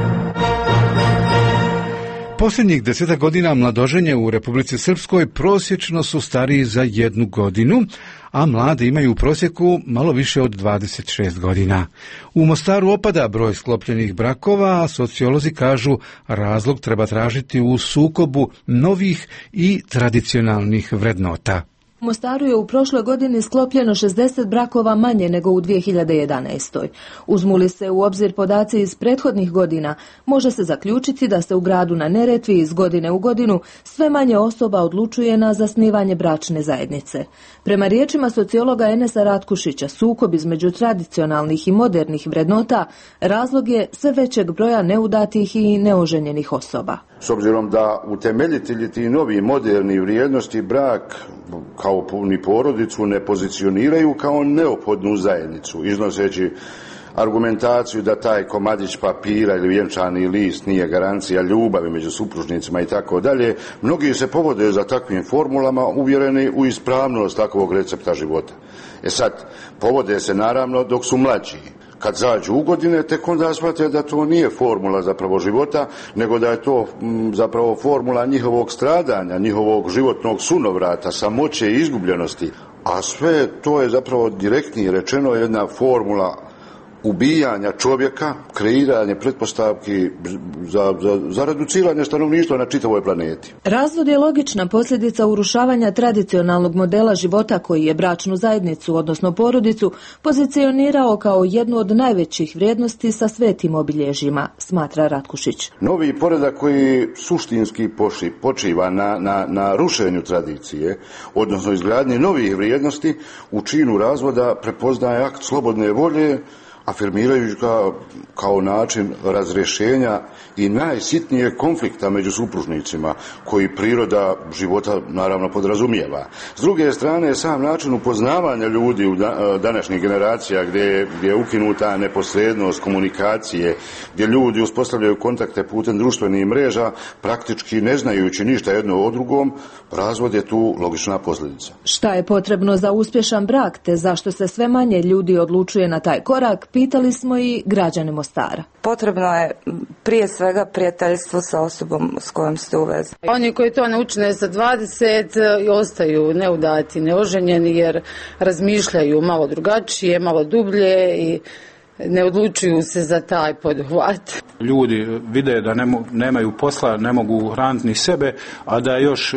Posljednjih desetak godina mladoženje u Republici Srpskoj prosječno su stariji za jednu godinu, a mladi imaju u prosjeku malo više od dvadeset šest godina. U Mostaru opada broj sklopljenih brakova, a sociolozi kažu razlog treba tražiti u sukobu novih i tradicionalnih vrednota. U Mostaru je u prošloj godini sklopljeno šezdeset brakova manje nego u dvije hiljade jedanaestoj. Uzmu li se u obzir podaci iz prethodnih godina, može se zaključiti da se u gradu na Neretvi iz godine u godinu sve manje osoba odlučuje na zasnivanje bračne zajednice. Prema riječima sociologa Enesa Ratkušića, sukob između tradicionalnih i modernih vrednota razlog je sve većeg broja neudatih i neoženjenih osoba. S obzirom da utemeljitelji ti novi moderni vrijednosti brak kao ni porodicu ne pozicioniraju kao neophodnu zajednicu, iznoseći argumentaciju da taj komadić papira ili vjenčani list nije garancija ljubavi među supružnicima i tako dalje, mnogi se povode za takvim formulama uvjereni u ispravnost takvog recepta života. E sad, povode se naravno dok su mlađi. Kad zađu u godine, tek onda shvate da to nije formula zapravo života, nego da je to m, zapravo formula njihovog stradanja, njihovog životnog sunovrata, samoće i izgubljenosti. A sve to je zapravo direktnije rečeno jedna formula ubijanja čovjeka, kreiranje pretpostavki za, za, za reduciranje stanovništva na čitavoj planeti. Razvod je logična posljedica urušavanja tradicionalnog modela života koji je bračnu zajednicu, odnosno porodicu, pozicionirao kao jednu od najvećih vrijednosti sa svetim obilježjima, smatra Ratkušić. Novi poredak koji suštinski poši, počiva na, na, na rušenju tradicije, odnosno izgradnji novih vrijednosti, u činu razvoda prepoznaje akt slobodne volje, afirmirajući ga kao način razrješenja i najsitnijeg konflikta među supružnicima, koji priroda života naravno podrazumijeva. S druge strane, sam način upoznavanja ljudi u današnjih generacija, gdje je, gdje je ukinuta neposrednost komunikacije, gdje ljudi uspostavljaju kontakte putem društvenih mreža, praktički ne znajući ništa jedno o drugom, razvod je tu logična posljedica. Šta je potrebno za uspješan brak, te zašto se sve manje ljudi odlučuje na taj korak, pitali smo i građane Mostara. Potrebno je prije svega prijateljstvo sa osobom s kojom ste u vezi. Oni koji to ne učine za dvadeset ostaju neudati, neoženjeni jer razmišljaju malo drugačije, malo dublje i ne odlučuju se za taj poduhvat. Ljudi vide da ne, nemaju posla, ne mogu hraniti ni sebe, a da još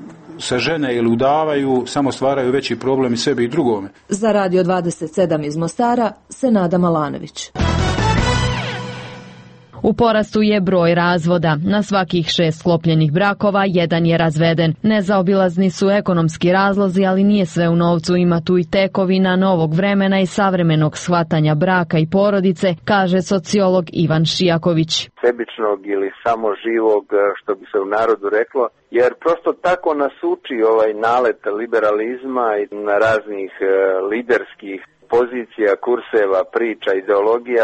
se žene ili udavaju, samo stvaraju veći problem i sebi i drugome. Za Radio dvadeset sedam iz Mostara, Senada Malanović. U porastu je broj razvoda. Na svakih šest sklopljenih brakova jedan je razveden. Nezaobilazni su ekonomski razlozi, ali nije sve u novcu. Ima tu i tekovina novog vremena i savremenog shvatanja braka i porodice, kaže sociolog Ivan Šijaković. Sebičnog ili samo živog, što bi se u narodu reklo, jer prosto tako nas uči ovaj nalet liberalizma i na raznih liderskih pozicija, kurseva, priča, ideologija,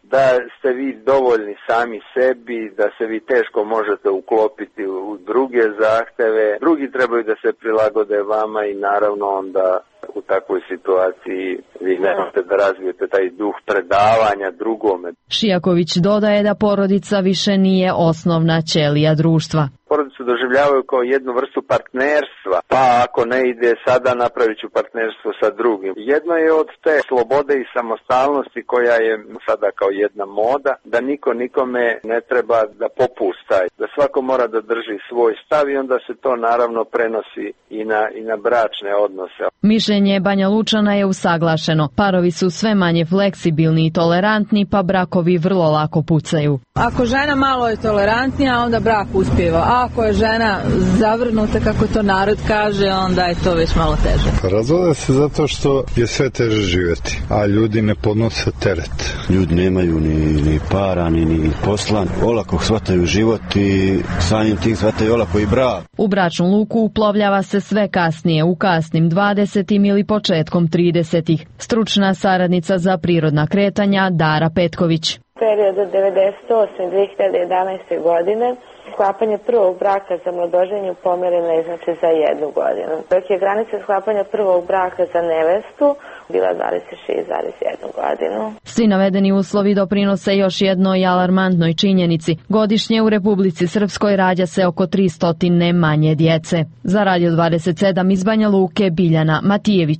da ste vi dovoljni sami sebi, da se vi teško možete uklopiti u druge zahteve, drugi trebaju da se prilagode vama i naravno onda u takvoj situaciji vi ne možete da razvijete taj duh predavanja drugome. Šijaković dodaje da porodica više nije osnovna ćelija društva. Porodicu doživljavaju kao jednu vrstu partnerstva, pa ako ne ide sada napravit ću partnerstvo sa drugim. Jedno je od te slobode i samostalnosti koja je sada kao jedna moda, da niko nikome ne treba da popusta, da svako mora da drži svoj stav i onda se to naravno prenosi i na, i na bračne odnose. Mišljenje Banja Lučana je usaglašeno. Parovi su sve manje fleksibilni i tolerantni, pa brakovi vrlo lako pucaju. Ako žena malo je tolerantnija, onda brak uspijeva. A ako je žena zavrnuta, kako to narod kaže, onda je to već malo teže. Pa razvode se zato što je sve teže živjeti, a ljudi ne podnose teret. Ljudi nemaju ni, ni para, ni, ni posla, olako shvataju život i samim tim shvataju olako i brak. U bračnu luku uplovljava se sve kasnije, u kasnim dvadesetim ili početkom tridesetih. Stručna saradnica za prirodna kretanja Dara Petković. Period od devedeset osme do dve hiljade jedanaeste godine sklapanje prvog braka za mladoženju pomereno je znači za jednu godinu. Dok je granica sklapanja prvog braka za nevestu bila dvadeset šest zarez jedna godinu. Svi navedeni uslovi doprinose još jednoj alarmantnoj činjenici. Godišnje u Republici Srpskoj rađa se oko tristo manje djece. Za Radio dvadeset sedam iz Banja Luke Biljana Matijević.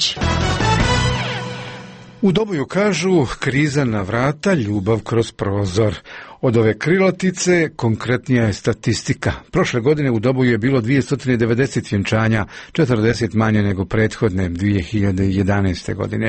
U Doboju kažu kriza na vrata, ljubav kroz prozor. Od ove krilatice konkretnija je statistika. Prošle godine u Doboju je bilo dvjesto devedeset vjenčanja, četrdeset manje nego prethodne dvije hiljade jedanaeste. godine.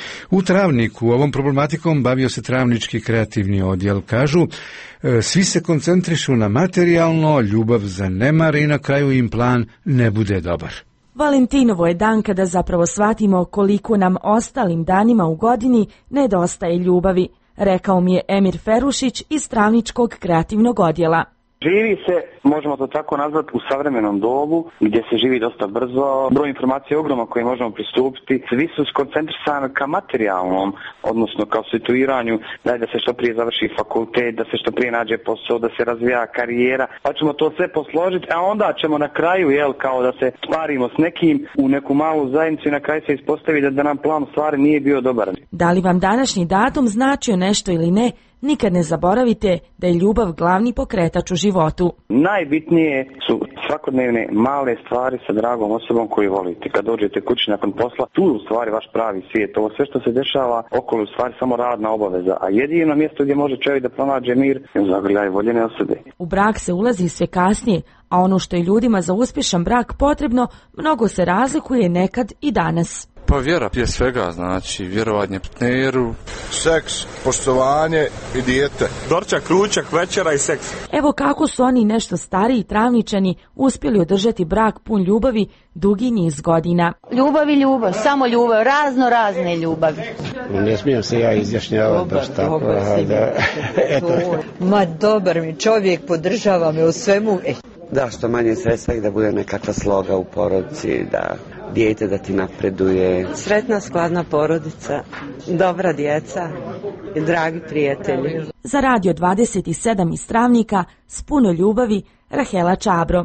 U Travniku ovom problematikom bavio se Travnički kreativni odjel. Kažu, svi se koncentrišu na materijalno, ljubav zanemare i na kraju im plan ne bude dobar. Valentinovo je dan kada zapravo shvatimo koliko nam ostalim danima u godini nedostaje ljubavi, rekao mi je Emir Ferušić iz Travničkog kreativnog odjela. Živi se, možemo to tako nazvati, u savremenom dobu gdje se živi dosta brzo, broj informacija je ogroman koji možemo pristupiti, svi su skoncentrisani ka materijalnom, odnosno kao situiranju, da se što prije završi fakultet, da se što prije nađe posao, da se razvija karijera, pa ćemo to sve posložiti, a onda ćemo na kraju, jel, kao da se stvarimo s nekim u neku malu zajednicu i na kraju se ispostavi da, da nam plan stvari nije bio dobar. Da li vam današnji datum značio nešto ili ne? Nikad ne zaboravite da je ljubav glavni pokretač u životu. Najbitnije su svakodnevne male stvari sa dragom osobom koju volite. Kad dođete kući nakon posla, tu je u stvari vaš pravi svijet. Ovo sve što se dešava okolo u stvari samo radna obaveza. A jedino mjesto gdje može čovjek da pronađe mir je u zagrljaju voljene osobe. U brak se ulazi sve kasnije, a ono što je ljudima za uspješan brak potrebno, mnogo se razlikuje nekad i danas. Pa vjera prije svega, znači vjerovanje partneru. Seks, poštovanje i dijete. Dorčak, ručak, večera i seks. Evo kako su oni nešto stariji Travničani uspjeli održati brak pun ljubavi dugi niz godina. Ljubav i ljubav, samo ljubav, razno razne ljubavi. Ne smijem se ja izjašnjavati baš tako. Da, eto. Ma dobar mi čovjek, podržava me u svemu. Da, što manje sredstva i da bude nekakva sloga u porodici, da dijete da ti napreduje. Sretna, skladna porodica, dobra djeca i dragi prijatelji. Za Radio dvadeset sedam iz Travnika s puno ljubavi, Rahela Čabro.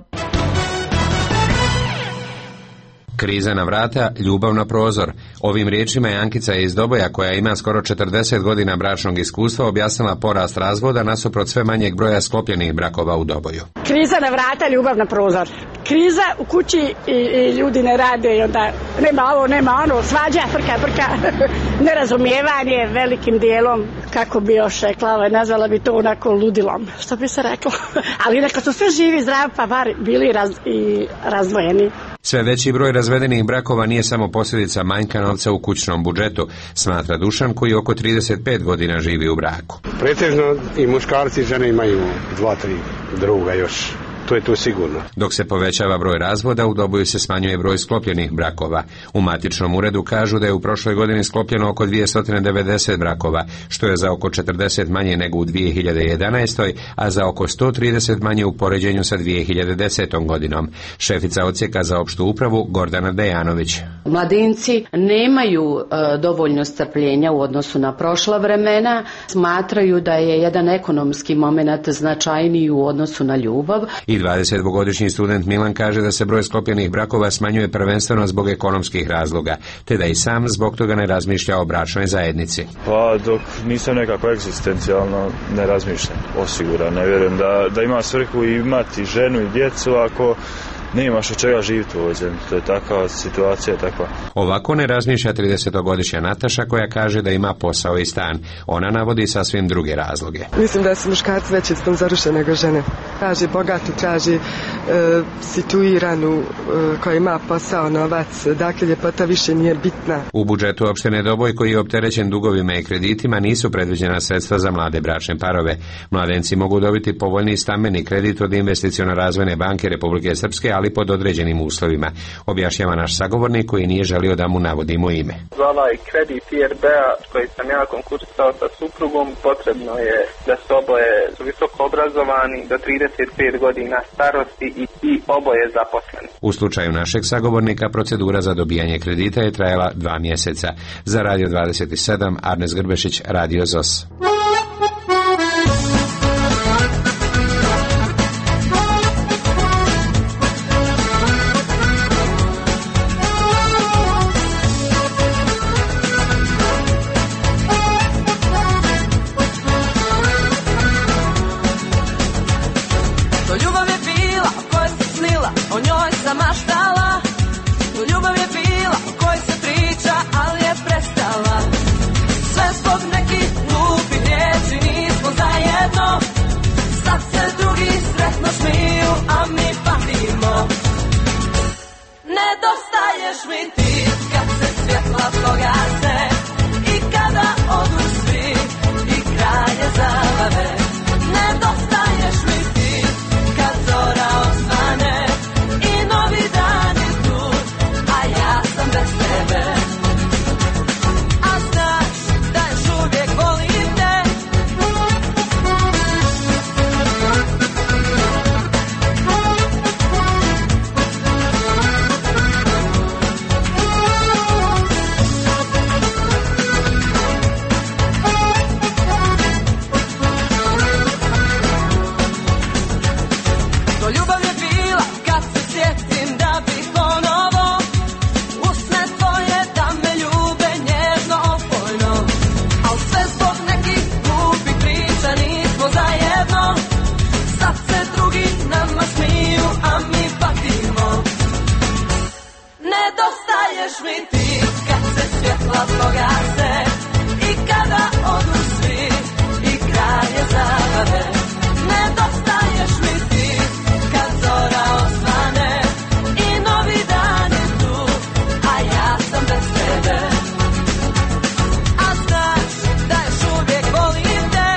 Kriza na vrata, ljubav na prozor. Ovim riječima je Ankica iz Doboja, koja ima skoro četrdeset godina bračnog iskustva, objasnila porast razvoda nasuprot sve manjeg broja sklopljenih brakova u Doboju. Kriza na vrata, ljubav na prozor. Kriza u kući i, i ljudi ne rade i onda nema ovo, nema ono, svađa, frka, frka. Nerazumijevanje velikim dijelom, kako bi još rekla, nazvala bi to onako ludilom, što bi se reklo. Ali neka su sve živi, zdravi, pa bar bili raz, i razdvojeni. Sve veći broj razvedenih brakova nije samo posljedica manjka novca u kućnom budžetu, smatra Dušan, koji oko trideset pet godina živi u braku. Pretežno i muškarci i žene imaju dva, tri druga još to je to sigurno. Dok se povećava broj razvoda, u Doboju se smanjuje broj sklopljenih brakova. U matičnom uredu kažu da je u prošloj godini sklopljeno oko dvjesto devedeset brakova, što je za oko četrdeset manje nego u dvije hiljade jedanaestoj. a za oko sto trideset manje u poređenju sa dvije hiljade desetom godinom. Šefica odsjeka za opštu upravu Gordana Dejanović. Mladenci nemaju e, dovoljno strpljenja u odnosu na prošla vremena, smatraju da je jedan ekonomski moment značajniji u odnosu na ljubav. I dvadesetdvogodišnji student Milan kaže da se broj sklopljenih brakova smanjuje prvenstveno zbog ekonomskih razloga, te da i sam zbog toga ne razmišlja o bračnoj zajednici. Pa dok nisam nekako egzistencijalno ne razmišljam, osiguran, ne vjerujem da, da ima svrhu imati ženu i djecu ako nemaš od čega živjeti u ovoj zemlji. To je takva situacija, takva. Ovako ne razmišlja tridesetogodišnja Nataša koja kaže da ima posao i stan. Ona navodi sasvim druge razloge. Mislim da su muškarci veće sponzoruše nego žene. Traži bogatu, traži e, situiranu, e, koja ima posao, novac, dakle ljepota više nije bitna. U budžetu opštine Doboj, koji je opterećen dugovima i kreditima, nisu predviđena sredstva za mlade bračne parove. Mladenci mogu dobiti povoljni stambeni kredit od Investiciono-razvojne banke Republike Srpske, ali pod određenim uslovima, objašnjava naš sagovornik koji nije želio da mu navodimo ime. Za ovaj kredit I R B-a koji sam ja konkursao sa suprugom, potrebno je da su oboje visoko obrazovani do trideset pet godina starosti i, i oboje zaposleni. U slučaju našeg sagovornika procedura za dobijanje kredita je trajala dva mjeseca. Za Radio dvadeset sedam, Arnes Grbešić, Radio Z O S. Nedostaješ mi ti kad se svjetla pogase i kada odu svi i kraj je zabave. Nedostaješ mi ti kad zora osvane i novi dan je tu, a ja sam bez tebe. A znaš da još uvijek volim te. Nedostaješ mi ti kad se svjetla pogase i kada odu svi i kraj je zabave. Nedostaješ mi ti kad zora osvane i novi dan je tu, a ja sam bez tebe. A znaš da još uvijek volim te.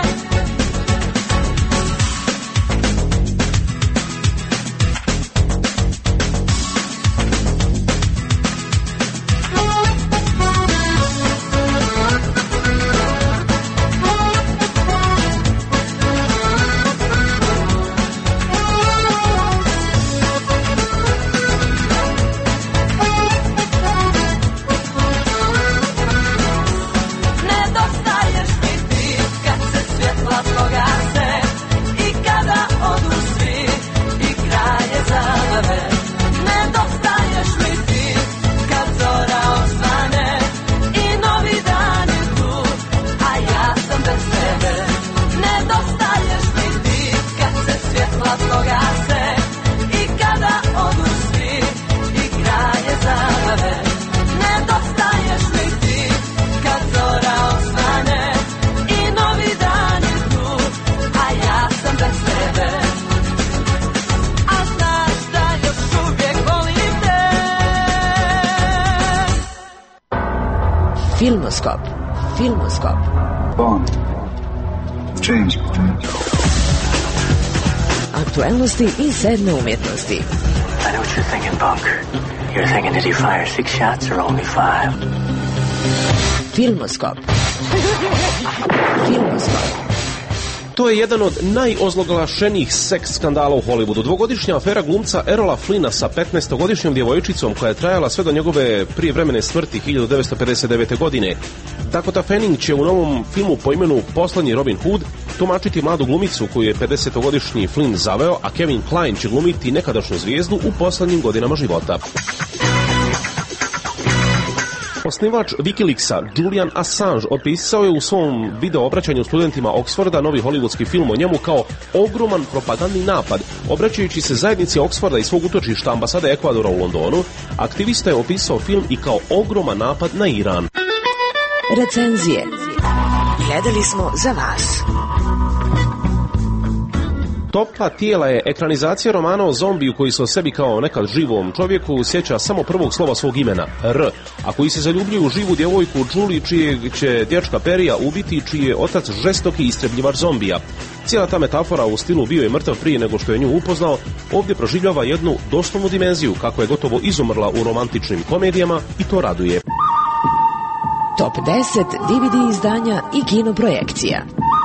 Filmoskop. Filmoskop. Bond. James Bond. aktuelnosti i sedme umjetnosti. I know what you're thinking, punk. You're thinking, did he fire six shots or only five? Filmoskop. Filmoskop. To je jedan od najozloglašenijih seks skandala u Hollywoodu. Dvogodišnja afera glumca Erola Flina sa petnaestogodišnjom djevojčicom koja je trajala sve do njegove prijevremene smrti hiljadu devetsto pedeset devete. godine. Dakota Fanning će u novom filmu po imenu Poslednji Robin Hood tumačiti mladu glumicu koju je pedesetogodišnji Flynn zaveo, a Kevin Kline će glumiti nekadašnju zvijezdu u posljednjim godinama života. Osnivač Wikileaksa, Julian Assange, opisao je u svom video obraćanju studentima Oxforda novi hollywoodski film o njemu kao ogroman propagandni napad. Obraćajući se zajednici Oxforda i svog utočišta ambasade Ekvadora u Londonu, aktivista je opisao film i kao ogroman napad na Iran. Recenzije. Gledali smo za vas. Topla tijela je ekranizacija romana o zombiju koji se o sebi kao nekad živom čovjeku sjeća samo prvog slova svog imena, R, a koji se zaljubljuje u živu djevojku Julie, čijeg će dječka Perija ubiti, čiji je otac žestoki istrebljivač zombija. Cijela ta metafora u stilu bio je mrtav prije nego što je nju upoznao, ovdje proživljava jednu doslovnu dimenziju kako je gotovo izumrla u romantičnim komedijama i to raduje. Top deset D V D izdanja i kinoprojekcija.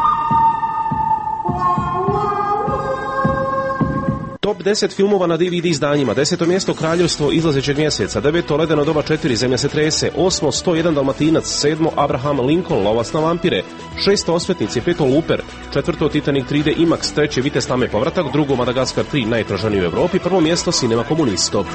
Top deset filmova na D V D izdanjima. Deseto mjesto Kraljevstvo izlazećeg mjeseca. Deveto Ledeno doba četiri, Zemlja se trese. Osmo sto jedan Dalmatinac. Sedmo Abraham Lincoln, Lovac na vampire. Šesto Osvetnici. Peto Looper. Četvrto Titanic tri D IMAX. Treće Vitez Tame povratak. Drugo Madagaskar tri, najtraženiji u Evropi. Prvo mjesto Cinema Komunisto.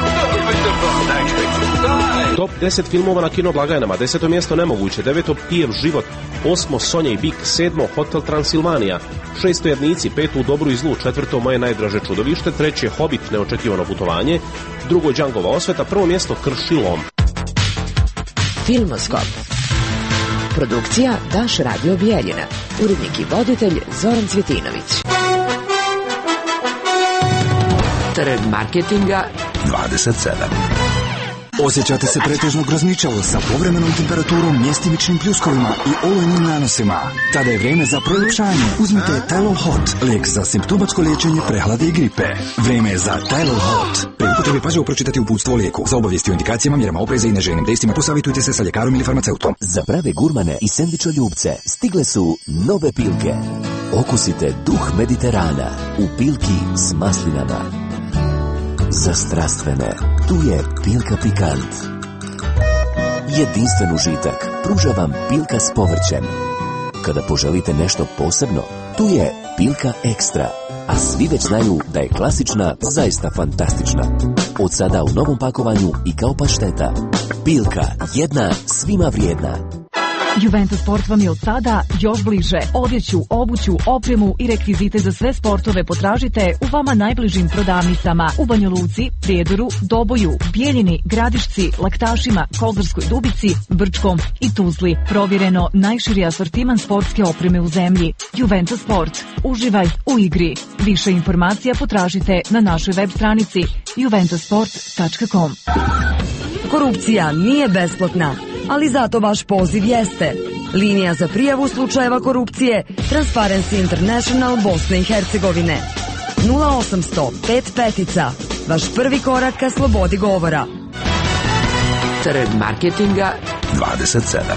Top deset filmova na kino blagajnama. Deseto mjesto Nemoguće. Deveto Pijev život. Osmo Sonja i Bik. Sedmo Hotel Transilvanija. Šesto Jednici. Peto U dobru i zlu. Četvrto Moje najdraže čudovište. Treće Hobbit, neočekivano putovanje. Drugo Đangova osveta. Prvo mjesto Kršilom. Filmoskop. Produkcija Daš Radio Bijeljina. Urednik i voditelj Zoran Cvjetinović. Trg marketinga dvadeset sedam. Osjećate se pretežno grozničavo sa povremenom temperaturom, mjestimičnim pljuskovima i olujnim nanosima? Tada je vrijeme za proljepšanje. Uzmite Tylol Hot, lijek za simptomatsko liječenje prehlade i gripe. Vrijeme je za Tylol Hot. Pri upotrebi pažljivo pročitati uputstvo o lijeku. Za obavijesti o indikacijama, mjerama opreza i neželjenim dejstvima posavitujte se sa ljekarom ili farmaceutom. Za prave gurmane i sendvičoljubce stigle su nove pilke. Okusite duh Mediterana u pilki s maslinama. Za strastvene, tu je Pilka Pikant. Jedinstven užitak pruža vam Pilka s povrćem. Kada poželite nešto posebno, tu je Pilka Ekstra. A svi već znaju da je klasična zaista fantastična. Od sada u novom pakovanju i kao pašteta. Pilka, jedna svima vrijedna. Juventus Sport vam je od sada još bliže. Odjeću, obuću, opremu i rekvizite za sve sportove potražite u vama najbližim prodavnicama u Banja Luci, Prijedoru, Doboju, Bijeljini, Gradišci, Laktašima, Kozarskoj Dubici, Brčkom i Tuzli. Provjereno najširi asortiman sportske opreme u zemlji. Juventus Sport. Uživaj u igri. Više informacija potražite na našoj web stranici juventus sport tačka com. Korupcija nije besplatna, ali zato vaš poziv jeste. Linija za prijavu slučajeva korupcije Transparency International Bosne i Hercegovine. nula osamsto pet petica. Vaš prvi korak ka slobodi govora. Trg marketinga dvadeset sedam.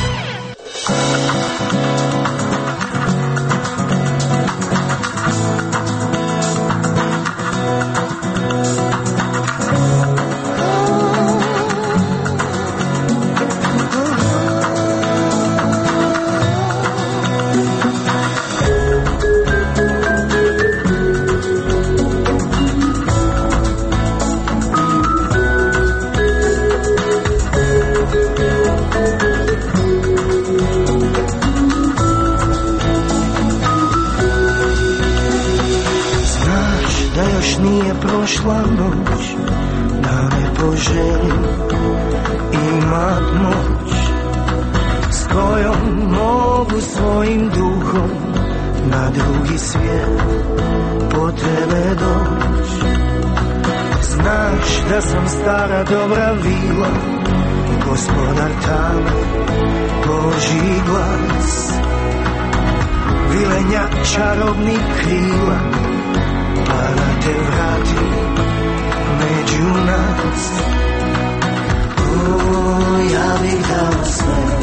Prošla noć, da me poželim imat moć, s kojom mogu svojim duhom na drugi svijet po tebe doć. Znaš da sam stara dobra vila, gospodar tame, Božji glas, vilenja čarobnih krila, Kada te vrati među nas, o, ja bih dao sve,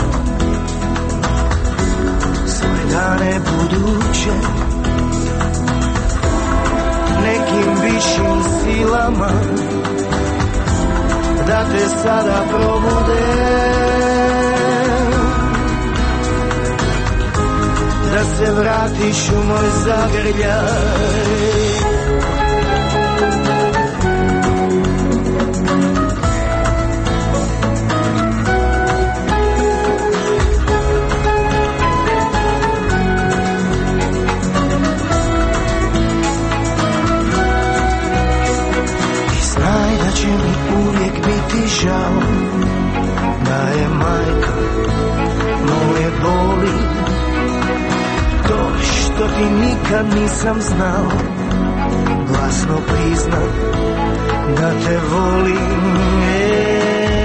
svoje dane buduće nekim višim silama, da te sada probude, da se vratiš u moj zagrljaj. Će mi uvijek biti žao da je majka moje boli, to što ti nikad nisam znao, glasno priznam da te volim. E,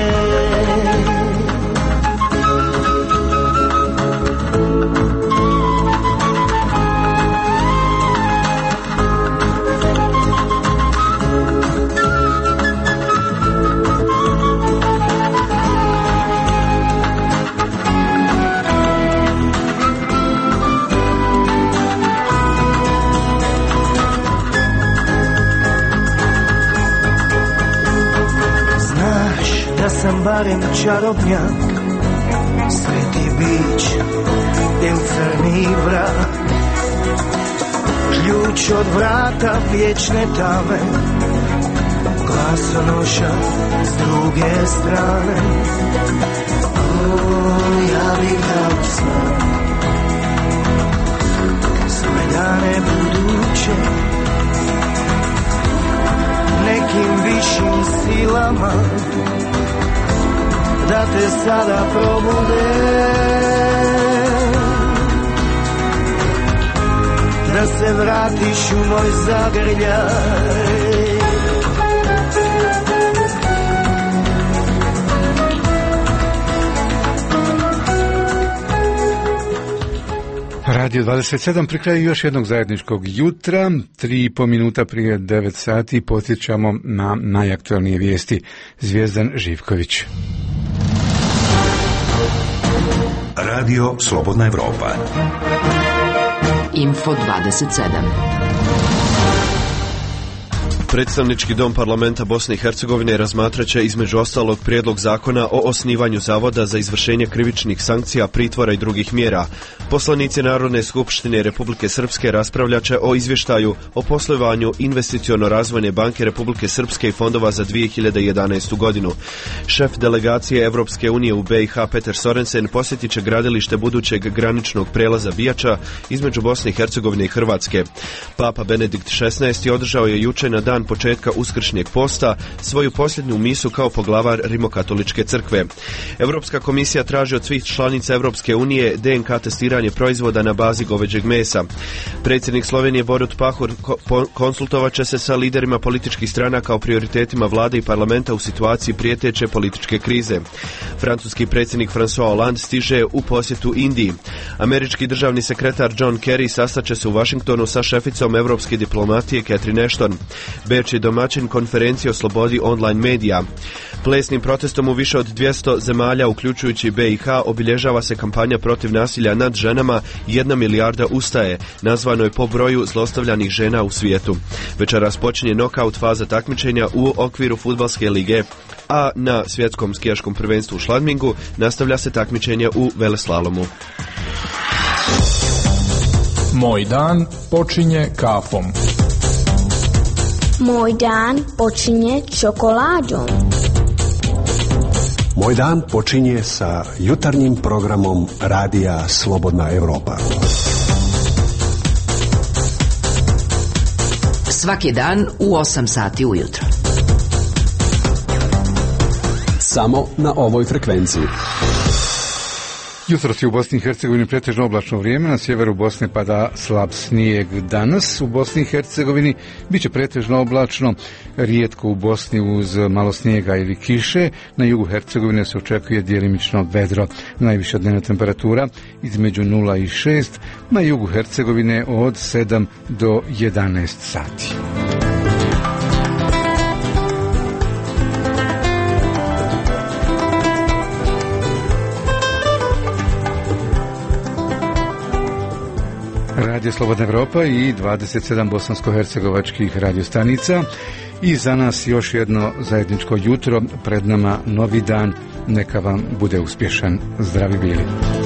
da sam barem čarobnjak, sveti bić il crni vrat, ključ od vrata vječne tame, glasonoša s druge strane. O, ja bih dao sve, svoje dane buduće nekim višim silama, da te sada probude, da se vratiš u moj zagrljaj. Radio dvadeset sedam pri kraju još jednog zajedničkog jutra, tri i po minuta prije devet sati, podsjećamo na najaktualnije vijesti. Zvijezdan Živković. Radio Slobodna Evropa. Info dvadeset sedam. Predstavnički dom parlamenta Bosne i Hercegovine razmatraće između ostalog prijedlog zakona o osnivanju zavoda za izvršenje krivičnih sankcija, pritvora i drugih mjera. Poslanici Narodne skupštine Republike Srpske raspravljaće o izvještaju o poslovanju Investiciono-razvojne banke Republike Srpske i fondova za dvije hiljade jedanaestu godinu. Šef delegacije Evropske unije u B i H Peter Sorensen posjetit će gradilište budućeg graničnog prelaza Bijača između Bosne i Hercegovine i Hrvatske. Papa Benedikt šesnaesti održao je juče na dan početka uskršnjeg posta svoju posljednju misu kao poglavar Rimokatoličke crkve. Europska komisija traži od svih članica Europske unije D N K testiranje proizvoda na bazi goveđeg mesa. Predsjednik Slovenije Borut Pahor konsultovat će se sa liderima političkih stranaka o prioritetima vlade i parlamenta u situaciji prijeteće političke krize. Francuski predsjednik François Hollande stiže u posjetu Indiji. Američki državni sekretar John Kerry sastaće se u Washingtonu sa šeficom europske diplomatije Catherine Ashton. Beč je domaćin konferencije o slobodi online medija. Plesnim protestom u više od dvjesto zemalja, uključujući B i H, obilježava se kampanja protiv nasilja nad ženama Jedna milijarda ustaje. Nazvano je po broju zlostavljanih žena u svijetu. Večeras počinje nokaut faza takmičenja u okviru fudbalske lige, a na svjetskom skijaškom prvenstvu u Šladmingu nastavlja se takmičenje u veleslalomu. Moj dan počinje kafom. Moj dan počinje čokoladom. Moj dan počinje sa jutarnjim programom Radija Slobodna Evropa. Svaki dan u osam sati ujutro. Samo na ovoj frekvenciji. Jutros je u Bosni i Hercegovini pretežno oblačno vrijeme, na sjeveru Bosne pada slab snijeg. Danas u Bosni i Hercegovini bit će pretežno oblačno, rijetko u Bosni uz malo snijega ili kiše. Na jugu Hercegovine se očekuje djelimično vedro. Najviša dnevna temperatura između nula i šest, na jugu Hercegovine od sedam do jedanaest sati. Radio Slobodna Evropa i dvadeset sedam bosansko-hercegovačkih radiostanica i za nas još jedno zajedničko jutro, pred nama novi dan, neka vam bude uspješan. Zdravi bili.